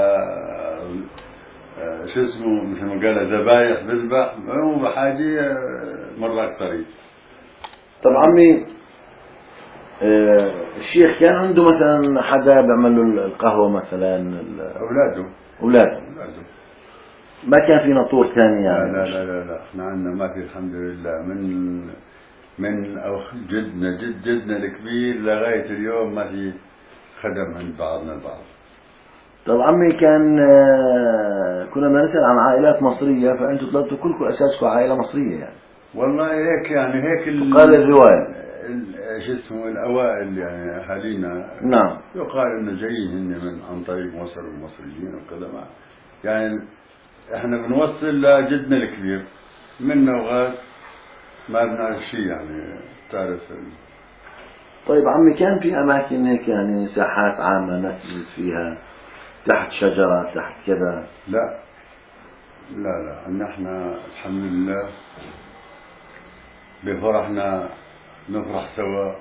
شو اسمه مثل ما قال ذبايح بذبح، هو بحاجة مرات طريق. طب عمي الشيخ كان عنده مثلا حدا بيعمل له القهوة مثلا؟ أولاده. ما كان في ناطور ثاني يعني؟ لا احنا عندنا ما في الحمد لله، من جدنا الكبير لغاية اليوم ما في خدم عند بعضنا البعض. طب عمي كان كنا نسأل عن عائلات مصرية، فأنتوا طلعتوا كلكم أساسكم عائلة مصرية يعني. والله هيك يعني هيك قال الرواية شو اسمه الأوائل يعني أهالينا. نعم. يقال إنه جايين هن عن طريق مصر والمصريين وكذا، يعني إحنا بنوصل لجدنا الكبير منا وغاد ما بنعرف شيء يعني تعرف. طيب عمي كان في أماكن هيك يعني ساحات عامة الناس تجلس فيها تحت شجرة تحت كذا؟ لا إن إحنا الحمد لله بفرحنا نفرح سوا،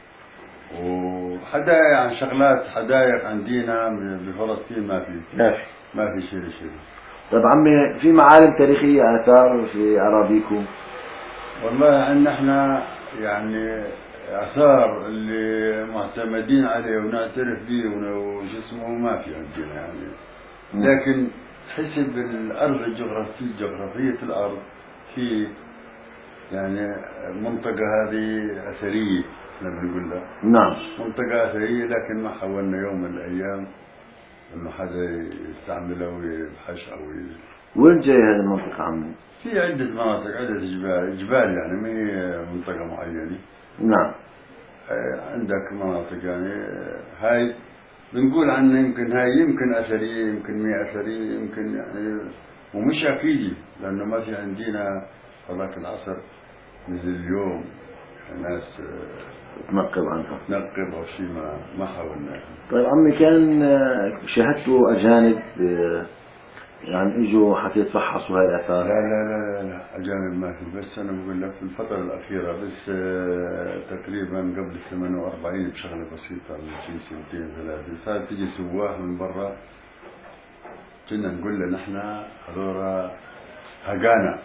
وحدايق عن شغلات حدايق عندنا بفلسطين ما في شيء. طيب عمي، في معالم تاريخية آثار في أراضيكم؟ والله عندنا احنا يعني آثار اللي معتمدين عليه ونعترف به وش اسمه ما في عندنا يعني. لكن حسب الأرض جغرافية الأرض في يعني منطقة هذه أثرية احنا بنقول لها. نعم. منطقة أثرية، لكن ما حاولنا يوم من الأيام إنه حدا يستعملها ويبحث أو وين جاي هذه المنطقة عمي؟ في عدة مناطق، عدة جبال يعني، ما هي منطقة معينة. نعم. عندك مناطق يعني هاي بنقول عنها يمكن هاي يمكن أثرية، يمكن مية أثرية، يمكن يعني ومش أكيد، لأنه ما في عندنا هذاك العصر مثل اليوم الناس تنقب عنها. تنقب أو شيء، ما حاولنا. طيب عمي، كان شاهدتوا أجانب يعني اجوا حتى يتفحصوا هاي الآثار؟ لا أجانب ما في، بس أنا بقول لك في الفترة الأخيرة بس تقريبا قبل 48 بشغلة بسيطة من شي سنتين ثلاثة صار تجي سواح من برا. كنا نقول له نحن هذول هجانا.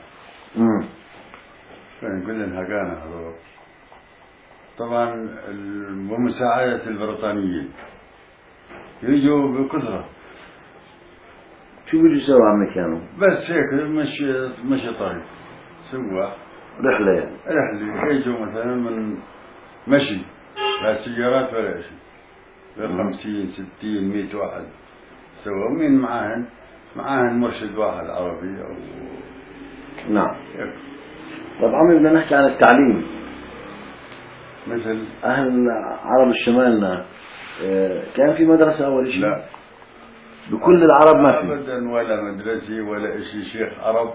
نقول لهم هجانا هذول، طبعا بمساعدة البريطانيين يجوا بكثرة. شو بيجوا يسووا عمي كانوا؟ بس هيك مشي طريق سواح، رحلة يعني. رحلة يجوا مثلا من مشي، لا سيارات ولا شيء، 50 60 100 واحد سوا. مين معاهن مرشد واحد عربي أو نعم. طب عمي، بدنا نحكي عن التعليم. مثل أهل عرب الشمال كان في مدرسة أول شيء؟ لا، بكل العرب ما في أبدا، ولا مدرسة ولا شيء. شيخ عرب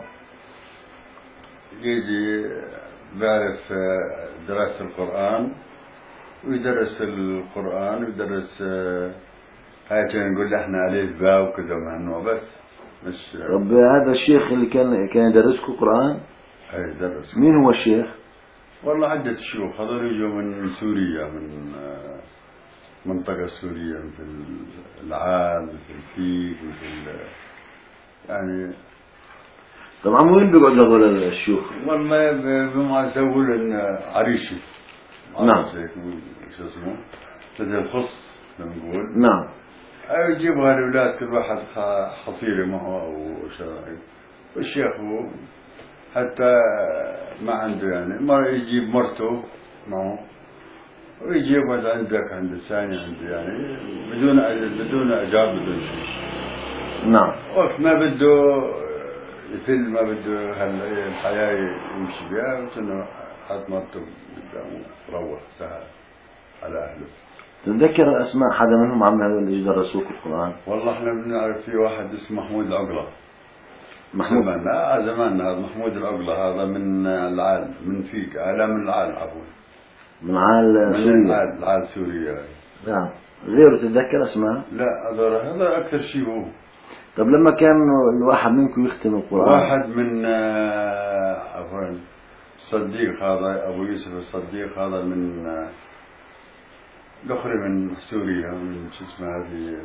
يجي بيعرف دراسة القرآن ويدرس القرآن ويدرس هاي نقول احنا ألف باء وكذا مع النوع بس مش. طب هذا الشيخ اللي كان يدرسكم قرآن؟ اي درس. مين هو الشيخ؟ والله عدة شيوخ، هذول يجوا من سوريا، من منطقة سوريا، مثل العال، مثل فيك، مثل يعني. طبعا وين بيقعدوا هذول الشيوخ؟ والله بما يسووا لنا عريشة. نعم. شو اسمه؟ مثل الخص نقول. نعم. يجيبوا هالأولاد كل واحد حصيرة معه أو شيء، والشيخ هو حتى ما عنده يعني، ما يجيب مرته معه ويجي يقعد عند الثاني عنده يعني بدون إجابة بدون شيء. نعم. وقت ما بده يفل، ما بده الحياة يمشي بها، بس إنه حط مرته قدامه روح سهل على أهله. تتذكر أسماء حدا منهم عم هذول اللي يدرسوك القرآن؟ والله احنا بنعرف في واحد اسمه محمود العقلة. محمود؟ زماننا محمود العقلة هذا من العال، من فيك، لا من العال عفوا، من عال سوريا. من العال سوريا. نعم. غيره تتذكر أسماء؟ لا، هذا أكثر شيء هو. طب لما كان الواحد منكم يختم القرآن؟ واحد من عفوا الصديق هذا أبو يوسف الصديق، هذا من الأخرى من سوريا، من شو اسمها هذه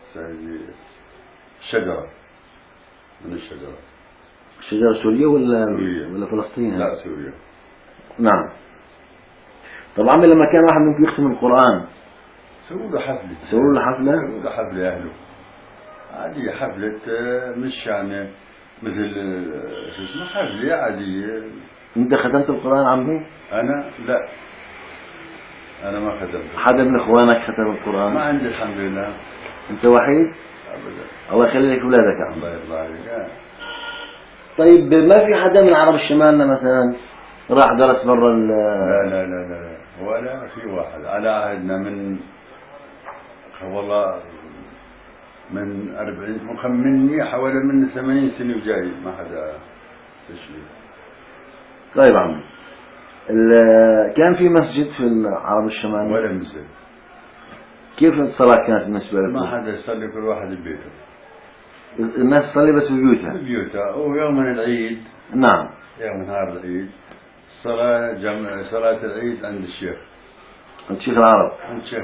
الشجرة، من الشجرة. شجرة سوريا ولا سوريا. ولا فلسطين؟ لا، سوريا. نعم. طب عمي، لما كان واحد منكم يختم القرآن سووا له حفلة. سووا له حفلة؟ سووا له حفلة أهله، عادية، حفلة مش يعني مثل شو اسمه، حفلة عادية. أنت ختمت القرآن عمي؟ أنا لا، أنا ما ختمت. حدا من إخوانك ختم القرآن؟ ما عندي الحمد لله. أنت وحيد؟ أبدا. الله يخلي لك أولادك يا عمي. الله يرضى عليك. طيب ما في حدا من عرب الشمال مثلا راح درس برا لا لا لا لا، ولا في واحد على عهدنا من والله من 40 من 100 حوالي من 80 سنة وجاي ما حدا تشبيه. طيب عمي، كان في مسجد في العرب الشمال؟ ولا مسجد. كيف الصلاة كانت بالنسبة لكم؟ ما حدا يصلي، كل واحد ببيته. الناس تصلي بس ببيوتها؟ ببيوتها. ويوم العيد، نعم، يوم نهار العيد صلاة العيد عند الشيخ، عند شيخ العرب، عند شيخ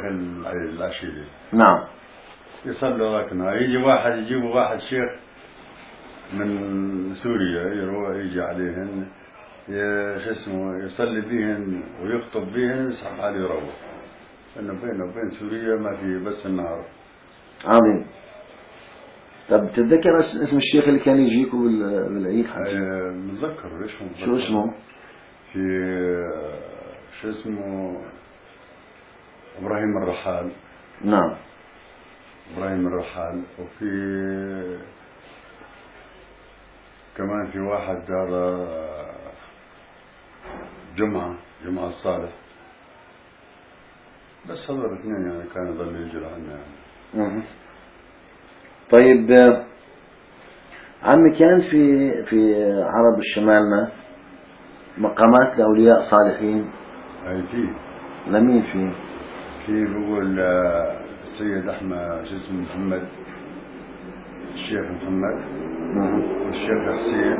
العشيري. نعم. يصلوا ذاك النهار، يجيبوا واحد شيخ من سوريا يروح يجي عليهن شو اسمه يصلي بيهن ويخطب بيهن يسحب حاله يروح، لأنه بينه وبين سوريا ما في بس النهار. عظيم. طب تتذكر اسم الشيخ اللي كان يجيكوا بالعيد؟ متذكر ليش متذكر. شو اسمه؟ في شو اسمه إبراهيم الرحال. نعم إبراهيم الرحال. وفي كمان في واحد هذا جمعة الصالح. بس هذول الاثنين يعني كانوا يضلوا يجوا لعنا يعني. طيب عمي، كان في عرب الشمالنا مقامات لأولياء صالحين؟ أي في. لمين في؟ في بقول السيد أحمد شو اسمه محمد، الشيخ محمد والشيخ حسين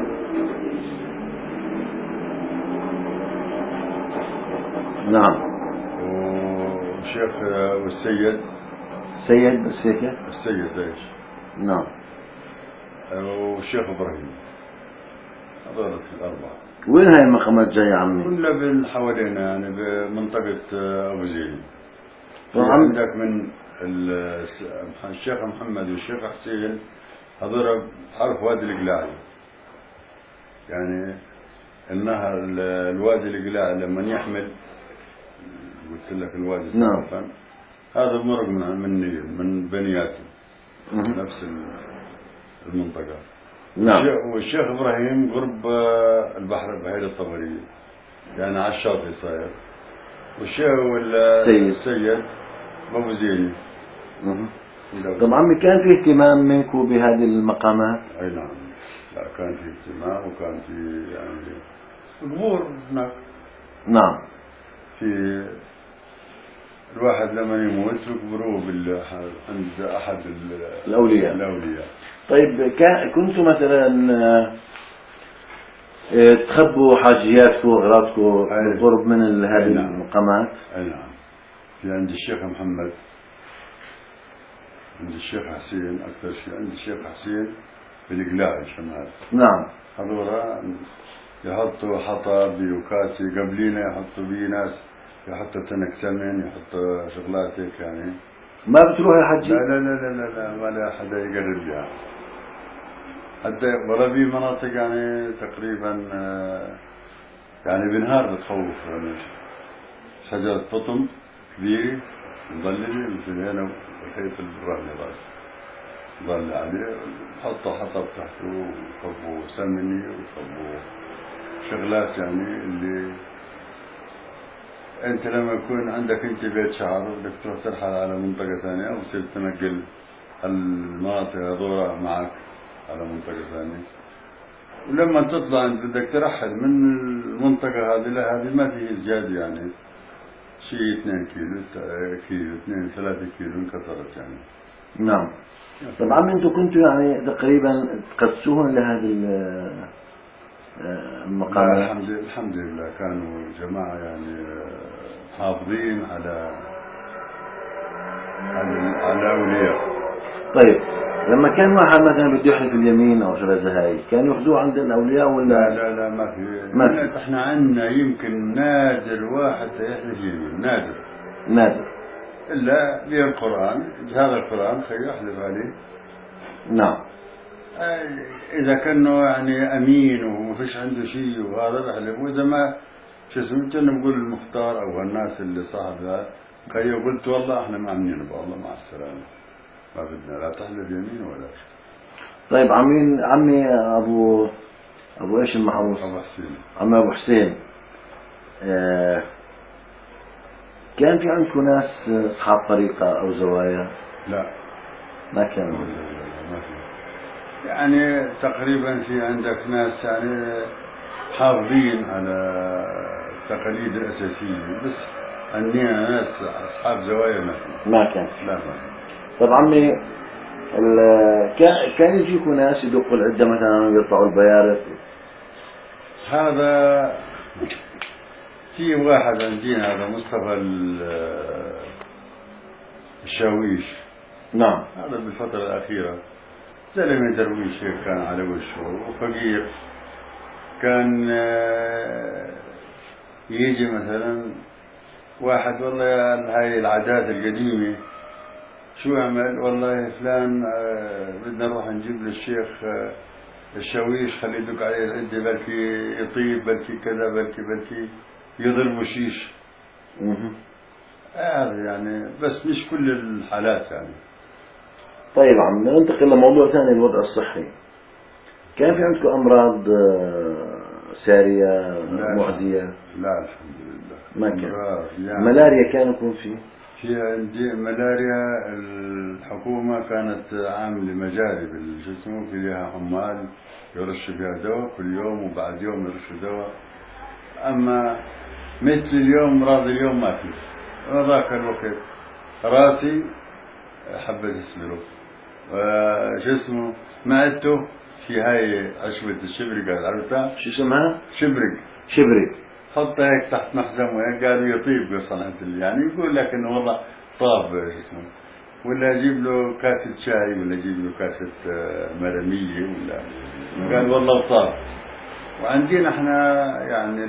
نعم، والشيخ والسيد بس هيك؟ السيد ايش؟ نعم. والشيخ إبراهيم. هذول الأربعة. وين هاي المقامات جاية عمي؟ كلها بالحوالينا يعني بمنطقة أبو زيد. عندك من الشيخ محمد والشيخ حسين هذول حرف وادي القلاعي، يعني النهر الوادي القلاعي لما يحمل قلت لك الوادي نعم. هذا مرق من النيل من بنياتي نفس المنطقة. نعم. والشيخ إبراهيم قرب البحر البحيرة الطبرية، يعني على الشاطئ صاير. والشيخ السيد أبو زيني. طب عمي، كان في اهتمام منكم بهذه المقامات؟ أي نعم، لا كان في اهتمام وكان في يعني قبور هناك. نعم. في الواحد لما يموت يقبروه عند أحد الأولياء. طيب كنتوا مثلا تخبوا حاجياتكم وأغراضكم بالقرب من هذه المقامات؟ أي نعم. في عند الشيخ محمد، عند الشيخ حسين أكثر شيء، عند الشيخ حسين في القلاع شمال. نعم. هذولا يحطوا حطب وكاسي قبلينا، يحطوا بيه ناس يحطوا تنك سمن، يحطوا شغلات هيك يعني. ما بتروح يا حجي؟ لا لا لا لا لا، ما لا حدا يقرب لها. حتى ولا في مناطق يعني تقريبا يعني بالنهار بتخوف، يعني شجرة قطن كبيرة مظللة مثل هنا وحيط الرمل راس ظل عليه، حطوا حطب تحته وصبوا سمني وصبوا شغلات يعني اللي انت لما يكون عندك انت بيت شعر بدك تروح ترحل على منطقة ثانية او تصير تنقل المناطق هذول معك على منطقة ثانية، ولما تطلع انت بدك ترحل من المنطقة هذه لهذه ما في ازدياد يعني شيء 2 كيلو 2-3 كيلو انكسرت يعني. نعم. طبعا انتم كنتوا يعني تقريبا تقدسوهم لهذه المقامات؟ الحمد لله كانوا جماعة يعني حافظين على أولياء. طيب لما كان واحد مثلا بده يحلف اليمين او شغله زي هاي، كان ياخذوه عند الاولياء ولا؟ لا ما في. احنا عندنا يمكن نادر واحد يحلف اليمين، نادر الا بالقرآن، هذا القرآن يحلف عليه. نعم. اذا كانه يعني امين وما فيش عنده شيء وهذا بحلف، واذا ما شو اسمه كنا بقول المختار او الناس اللي صاحب ذا كي قلت والله احنا ما عاملين والله مع السلامة، ما بدنا لا تحلف يمين ولا شيء. طيب عمي ابو ايش المحروس؟ ابو حسين. عمي ابو حسين، كان في عندكم ناس اصحاب طريقة او زوايا؟ لا ما كان. ما في. يعني تقريبا في عندك ناس يعني حافظين على التقاليد الأساسية، بس عندنا ناس أصحاب زوايا ما كان. لا ما كان. طب عمي، كان يجيكوا ناس يدقوا العدة مثلا ويرفعوا البيارق؟ هذا في واحد عندنا هذا مصطفى الشاويش. نعم. هذا بالفترة الأخيرة زلمة درويش هيك كان على وشه وفقير. كان يجي مثلا واحد والله هاي العادات القديمة شو يعمل؟ والله فلان بدنا نروح نجيب للشيخ الشاويش خلي يدق عليه العدة بلكي يطيب بلكي كذا بلكي يضرب شيش. يعني بس مش كل الحالات يعني. طيب عم ننتقل لموضوع ثاني، الوضع الصحي. كان في عندكم أمراض سارية معدية؟ لا الحمد لله ما كان. يعني ملاريا كان يكون في عندي ملاريا. الحكومة كانت عاملة مجاري بالجسم في لها عمال يرش فيها دواء كل يوم وبعد يوم يرش دواء. أما مثل اليوم راضي اليوم ما في. ذاك الوقت راسي حبة سلو وجسمه معدته في هاي عشبة الشبرق عرفتها؟ شو اسمها؟ شبرق. حطه هيك تحت محزمه هيك قالوا يطيب بصنعة يعني يقول لك انه والله طاب جسمه. ولا اجيب له كاسة شاي ولا اجيب له كاسة مرمية ولا قال والله طاب. وعندنا احنا يعني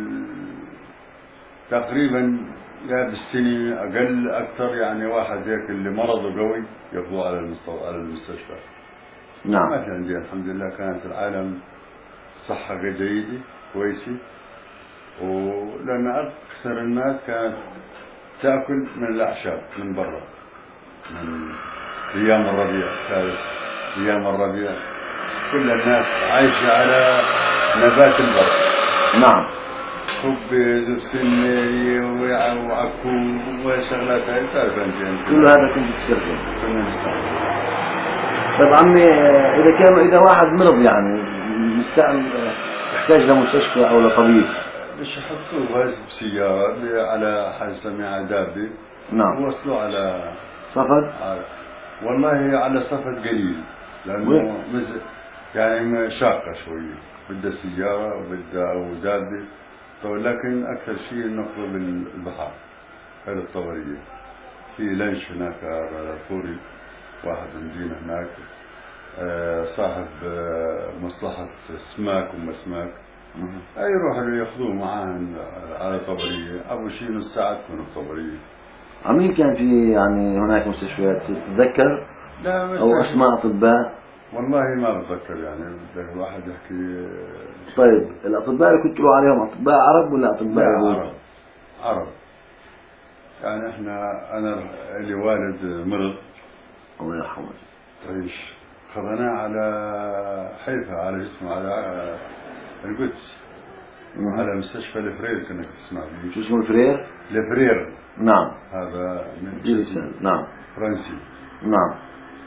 تقريبا يا بالسنة اقل اكثر يعني واحد هيك اللي مرضه قوي ياخذوه على المستشفى. نعم. ما في عندنا الحمد لله كانت العالم صحة جيدة كويسة. ولأن أكثر الناس كانت تأكل من الأعشاب من برا من أيام الربيع الثالث. أيام الربيع كل الناس عايشة على نبات البر. نعم. خبز وسنة وعكوم وشغلات هاي تعرف أنت كل هذا كنت تستخدم. كنا نستخدم. طيب عمي إذا واحد مرض يعني يحتاج لمستشفى أو لطبيب، مش يحطوه بس بسيارة على حاجة سميعة دابة. نعم. ووصلوا على صفد. والله على صفد قليل لأنه يعني شاقة شوية بدها سيارة وبدها دابة. لكن أكثر شيء نخرج البحر هذا الطبرية. في لنش هناك على فوري واحد مدينة هناك صاحب مصلحة سماك ومسماك يروحوا ياخذوه معاهم على طبرية. أول شيء نص ساعة تكون الطبرية. عمين كان في يعني هناك مستشفيات تتذكر أو أسماء أطباء؟ والله ما بتذكر يعني بدك الواحد يحكي. طيب الأطباء اللي كنت تروح عليهم أطباء عرب ولا أطباء يهود؟ عرب. يعني أنا لي والد مرض الله يرحمه عيش خذناه على حيفا على جسمه على القدس على مستشفى الفرير. كنا تسمع به شو اسمه الفرير؟ الفرير. نعم. هذا من جلسان. نعم. فرنسي. نعم.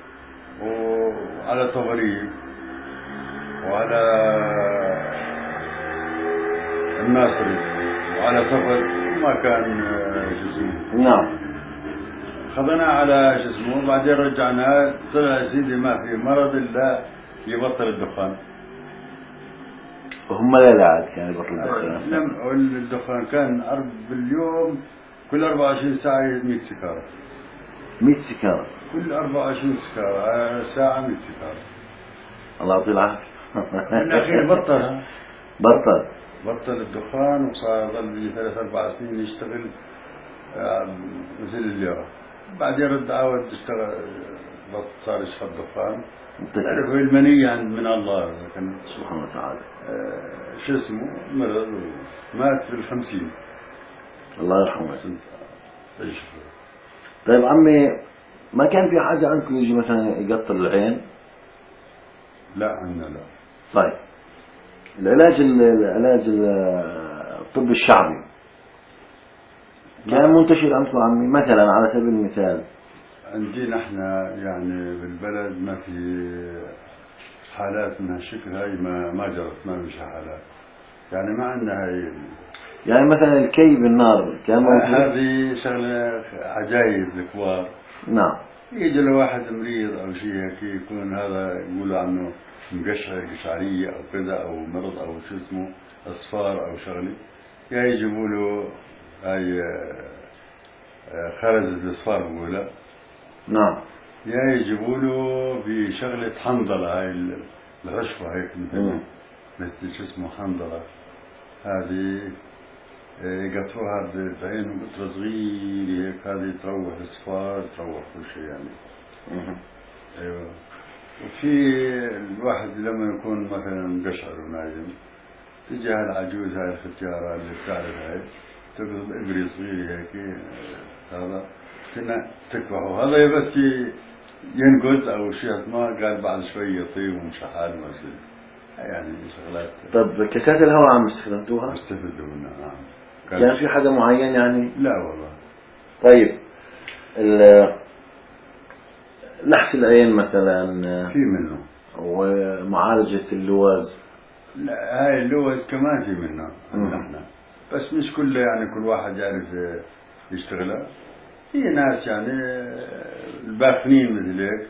وعلى طبرية وعلى الناصري وعلى صفد ما كان جسمه. نعم. خذنا على جسمه بعدين رجعناه طلع سيدي ما في مرض إلا يبطل الدخان. وهم لا عاد كان يبطل الدخان. لم الدخان كان باليوم كل 24 ساعة 100 سيجارة. 100 سيجارة كل 24 ساعة 100 سيجارة. الله يعطيه العافية. بالأخير بطلها. بطل الدخان وصار ظل لي 3-4 سنين يشتغل مثل اليوم. بعدين رد عاود اشتغل صار يشرب دخان. تعرف المنية عند من الله سبحانه وتعالى. شو اسمه مرض ومات في 50. الله يرحمه. طيب عمي ما كان في حاجة عندكم يجي مثلا يقطر العين؟ لا عندنا لا. طيب العلاج الطب الشعبي كان منتشر عندكم عمي مثلا على سبيل المثال؟ عندنا احنا يعني بالبلد ما في حالات من هالشكل. هاي ما جرت ما فيش حالات يعني ما عندنا هاي. يعني مثلا الكي بالنار كان موجود؟ هذه شغلة عجائب الكبار. نعم. يجي له واحد مريض أو شيء هيك يكون هذا يقولوا عنه قشعرية أو كذا أو مرض أو شو اسمه أصفار أو شغلة يا يجيبوا له هاي خرز الأصفار بقولها. نعم. يا يجيبوا له بشغلة حنظلة، هاي العشفة هيك مثل شو اسمه حنظلة، هذه قطروها بعين قطرة صغيرة هيك، هذه تروح الصفار تروح كل شيء يعني. ايوه. وفي الواحد لما يكون مثلا قشعر ونايم، تجي هالعجوز هاي الختيارة اللي بتعرف هاي، تقلب ابري صغير هيك، هذا كنا تكبحه، هذا بس ينقز او شيء ما قال بعد شوي يطيب ومشحال ويصير يعني شغلات. طب كاسات الهواء عم استخدمتوها؟ استفدوا منها نعم. كان في حدا معين يعني؟ لا والله. طيب نحس العين مثلا في منه، ومعالجة اللوز. لا هاي اللوز كمان في منه نحن، بس مش كله يعني كل واحد يعرف يشتغلها. في ناس يعني الباخنين مثل هيك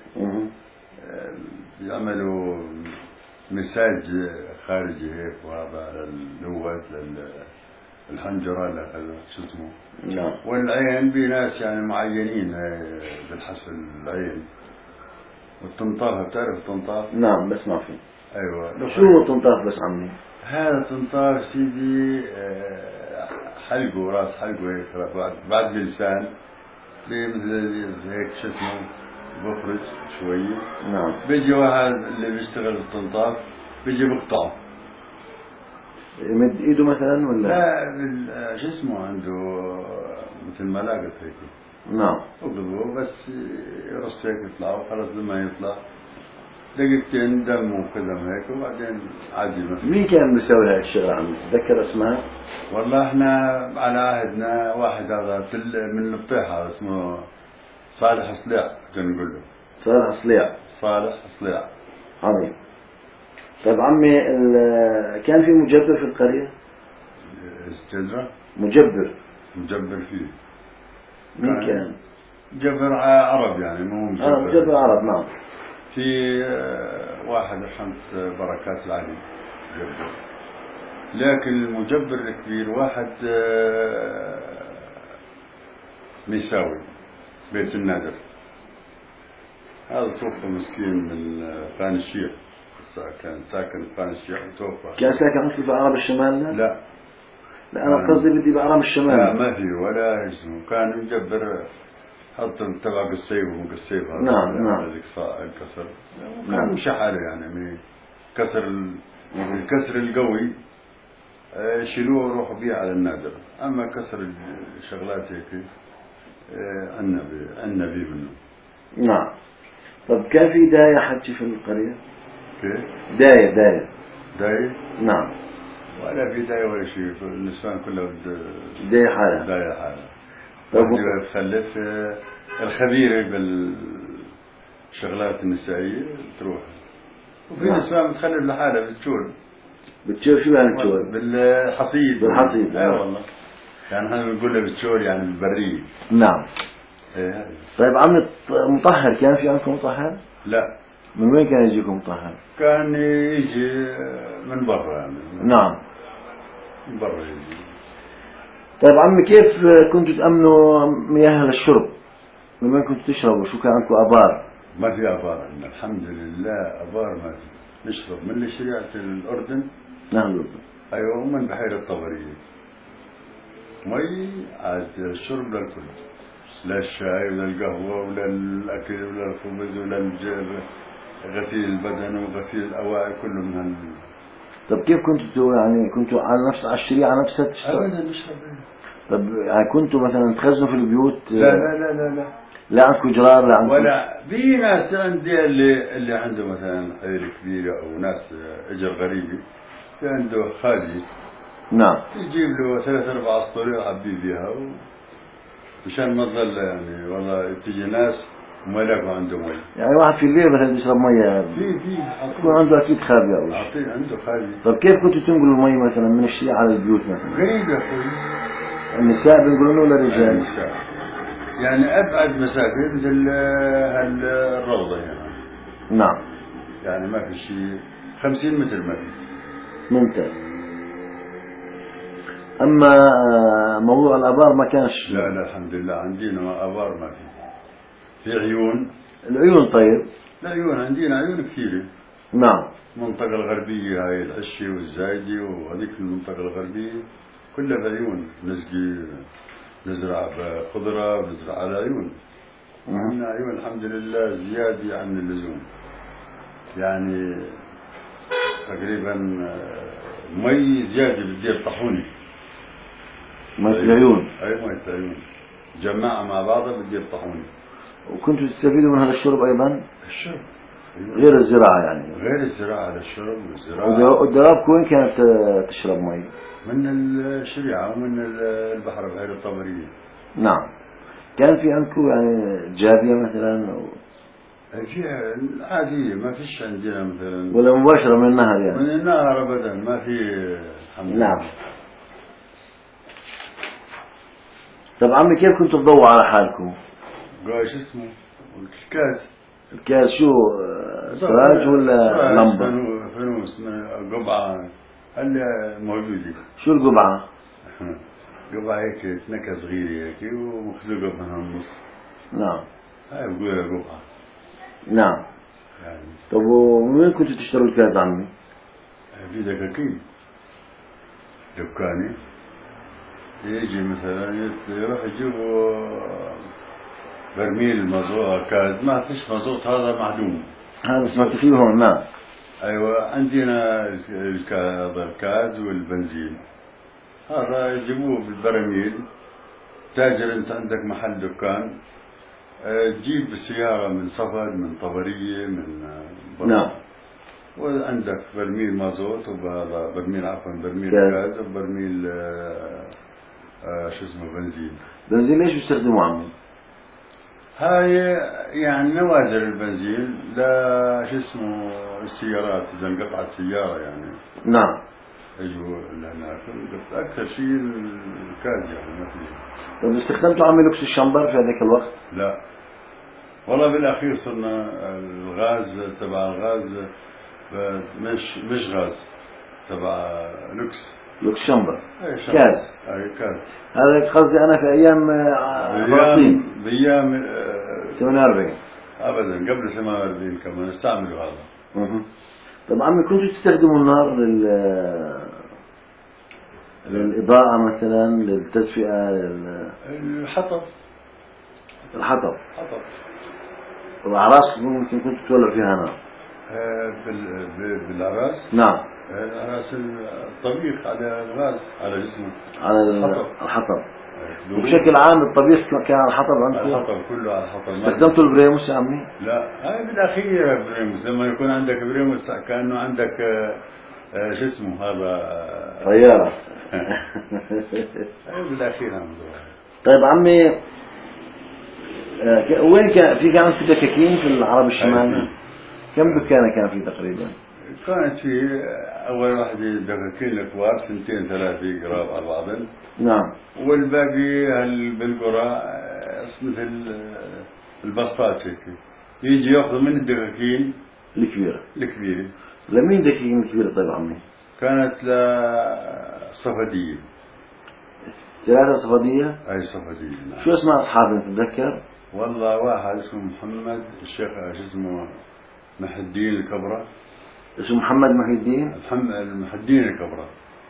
يعملوا مساج خارجي هيك وهذا على اللوز للحنجرة لهذا شو اسمه. نعم. والعين بناس يعني معينين بالحسن العين. والطنطاف بتعرف الطنطاف؟ نعم بس ما في. ايوه. شو هو الطنطاف بس عمي؟ هذا الطنطاف سيدي حلقه راس حلقه هيك بعد اللسان مثل هيك شو اسمه بخرج شوي. نعم. بيجي واحد اللي بيشتغل الطنطاف بيجي بقطعه. يمد ايده مثلا ولا؟ لا شو اسمه عنده مثل ملاقط هيك. نعم. وقضوه بس يرص هيك يطلع، وخلص لما يطلع دقيقتين دم وكذا هيك وبعدين عادي. مين كان بيسوي هاي الشغلة عم تتذكر اسماء؟ والله احنا على عهدنا واحد هذا من البطيحة اسمه صالح صليع، كنا نقول له صالح صليع. صالح صليع. عظيم. طيب عمي كان في مجبر في القرية؟ استجرة؟ مجبر فيه. مين كان؟ مجبر عرب يعني مو مجبر. مجبر عرب. نعم. في واحد رحمة بركات العلي مجبر، لكن المجبر الكبير واحد ميساوي بيت النادر، هذا توفى مسكين من خان الشيخ، كان ساكن خان الشيخ وتوفى. كان ساكن مثل في عرب الشمال؟ لا أنا قصدي بدي بعرب الشمال. لا ما في ولا اسمه، كان مجبر حط تبع قصيب ومقصيب. نعم. هذيك الكسر كان مش حاله يعني الكسر القوي شيلوه وروحوا بيه على النادر، أما كسر الشغلات هيك عنا بيه منه. نعم. طب كان في داية حجي في القرية؟ كيف؟ داية؟ نعم. ولا في داية ولا شيء، النسوان كلها داية حالة. طيب تخلف الخبيرة بالشغلات النسائية تروح، وفي نسوان بتخلف لحالها بتشور. شو يعني بتشور؟ بالحصيد. اي والله يعني احنا بنقول له بتشور يعني بالبرية. نعم. ايه. طيب عمي مطهر كان في عندكم مطهر؟ لا. من وين كان يجيكم مطهر؟ كان يجي من برا يعني. نعم. من برا يجي. طيب عمي كيف كنتوا تأمنوا مياه الشرب؟ من وين كنتوا تشربوا؟ شو كان عندكم آبار؟ ما في آبار عندنا الحمد لله، آبار ما في. نشرب من شريعة الأردن. نعم الأردن. أيوة، ومن بحيرة الطبرية مي عاد الشرب للكل، لا الشاي ولا القهوة ولا الأكل ولا الخبز ولا غسيل البدن وغسيل الأواعي كله من طب كيف كنتوا يعني كنتوا على الشريعة نفسها تشرب؟ أبدا نشرب. طب يعني كنتوا مثلا تخزنوا في البيوت؟ لا لا لا لا لا. لا عندكم جرار؟ لا عندكم ولا. في ناس عندي اللي عنده مثلا عيلة كبيرة أو ناس أجر غريبة، في عنده خالي. نعم. يجيب له 3-4 أسطول يلعب بيها مشان ما تظل يعني والله تجي ناس وما يلاقوا عنده مي. يعني واحد في الليل مثلا يشرب مية في يكون عنده أكيد خالي أول شيء. عنده خالي. طب كيف كنتوا تنقلوا المي مثلا من الشيعة على البيوت مثلا؟ غريب يا أخوي. النساء بينقلون ولا الرجال؟ النساء يعني أبعد مسافة مثل الروضة يعني. نعم. يعني ما في شيء 50 متر ما في. ممتاز. أما موضوع الآبار ما كانش؟ لا الحمد لله عندنا آبار ما في. في عيون العيون طيب. العيون عندنا عيون كثيرة. نعم. المنطقة الغربية هاي العشي والزايدي وهذيك المنطقة الغربية كلها بعيون، نسقي نزرع خضرة ونزرع على عيون. عندنا عيون الحمد لله زيادة عن اللزوم، يعني تقريبا مي زيادة بتدير طحوني. مية العيون. أي مية العيون جماعة مع بعضها بتدير طحوني. وكنتوا تستفيدوا من هذا الشرب أيضا؟ الشرب غير الزراعة يعني. غير الزراعة للشرب والزراعة. والدراب وين كانت تشرب مي؟ من الشريعة ومن البحر بحيرة الطبرية. نعم. كان في عندكم يعني جابية مثلا فيها عادية، ما فيش عندنا مثلا ولا مباشرة من النهر يعني؟ من النهر أبدا ما في الحمد لله. نعم. طب عمي كيف كنتوا تضووا على حالكم؟ قاش اسمه الكاس. الكاس شو سراج ولا لمبة؟ فانوس قبعة اللي موجودة. شو القبعة؟ قبعة هيك نكهة صغيرة هيك ومخزوقة منها النص. نعم. هاي بقولها قبعة. نعم. يعني. طب ومن كنتوا تشتروا الكاس عمي؟ في دكاكين دكاني يجي مثلا يروح يجيبوا برميل مازوت كاز، ما فيش مازوت هذا معدوم. هذا سمعت فيه هون. نعم. ايوه عندنا الكاز والبنزين هذا يجيبوه بالبراميل. تاجر انت عندك محل دكان تجيب السيارة من صفد من طبرية من نعم. وعندك برميل مازوت وبرميل برميل غاز وبرميل شو اسمه بنزين. بنزين ليش بيستخدموا عمي؟ هاي يعني نوازل البنزين لا شو اسمه السيارات اذا انقطعت سيارة يعني. نعم. ايوه لهناك اكثر شيء الكاز يعني ما في. طب استخدمتوا عمي لوكس الشمبر في هذاك الوقت؟ لا والله بالاخير صرنا الغاز تبع الغاز مش غاز تبع لوكس شمبر. كاز. اي كاز. هذا قصدي انا في ايام فلسطين بايام 48 ابدا قبل 48 كمان استعملوا هذا. طب عمي كنتوا تستخدموا النار للإضاءة مثلا للتدفئة الحطب. الحطب. والأعراس ممكن كنتوا تولعوا فيها نار. بالعراس. نعم. العراس الطبيخ على الغاز على جسمه على الحطب. وبشكل عام الطبيخ كان على الحطب عندكم؟ الحطب كله على الحطب. استخدمتوا البريموس يا عمي؟ لا هاي بالأخير بريموس لما يكون عندك بريموس كأنه عندك شو اسمه هذا طيارة. هاي بالأخير عم. طيب عمي وين كان في دكاكين في العرب الشمالي؟ كم دكانة كان في تقريبا؟ كانت في أول واحدة دكاكين الكبار 2 3 قراب على بعضهم. نعم. والباقي بالقرى مثل البسطات هيك يجي ياخذ من الدكاكين الكبيرة. الكبيرة. لمين دكاكين الكبيرة طيب عمي؟ كانت لصفدية. 3 صفدية؟ أي صفدية. نعم. شو اسماء أصحابهم تتذكر؟ والله واحد اسمه محمد الشيخ شو اسمه محي الدين الكبرى. اسمه محمد محي الدين؟ محي الدين الكبرى.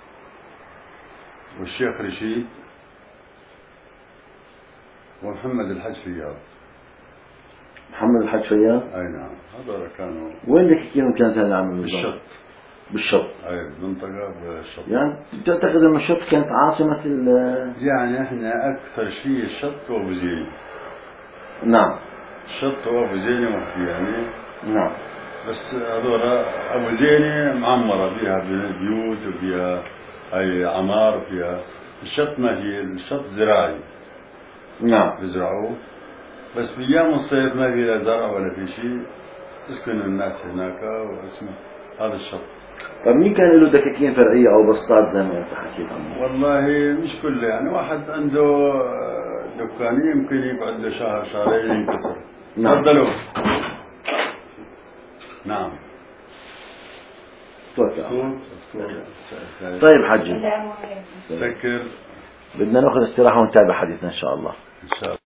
والشيخ رشيد ومحمد الحج فياض. محمد الحج فياض؟ اي نعم هذول كانوا. وين دكاكينهم كانت هذه عمي؟ بالشط. اي منطقة بالشط. يعني تعتقد ان الشط كانت عاصمة يعني احنا اكثر شيء الشط وابو زيني. نعم. الشط وابو زيني وحكياني. نعم. بس هذول ابو زيني معمرة فيها بيوت وفيها هاي عمار فيها. الشط ما هي الشط زراعي. نعم. بزرعوه بس بأيام الصيف ما في لا زرع ولا في شيء تسكن الناس هناك واسمه هذا الشط. طيب مين كان له دكاكين فرعية أو بسطات زي ما أنت حكيت عنه؟ والله مش كله يعني واحد عنده دكان يمكن يقعد له شهر شهرين ينكسر. نعم. تفضلوا. نعم. طيب حجي سكر. بدنا ناخذ استراحة ونتابع حديثنا إن شاء الله. إن شاء الله.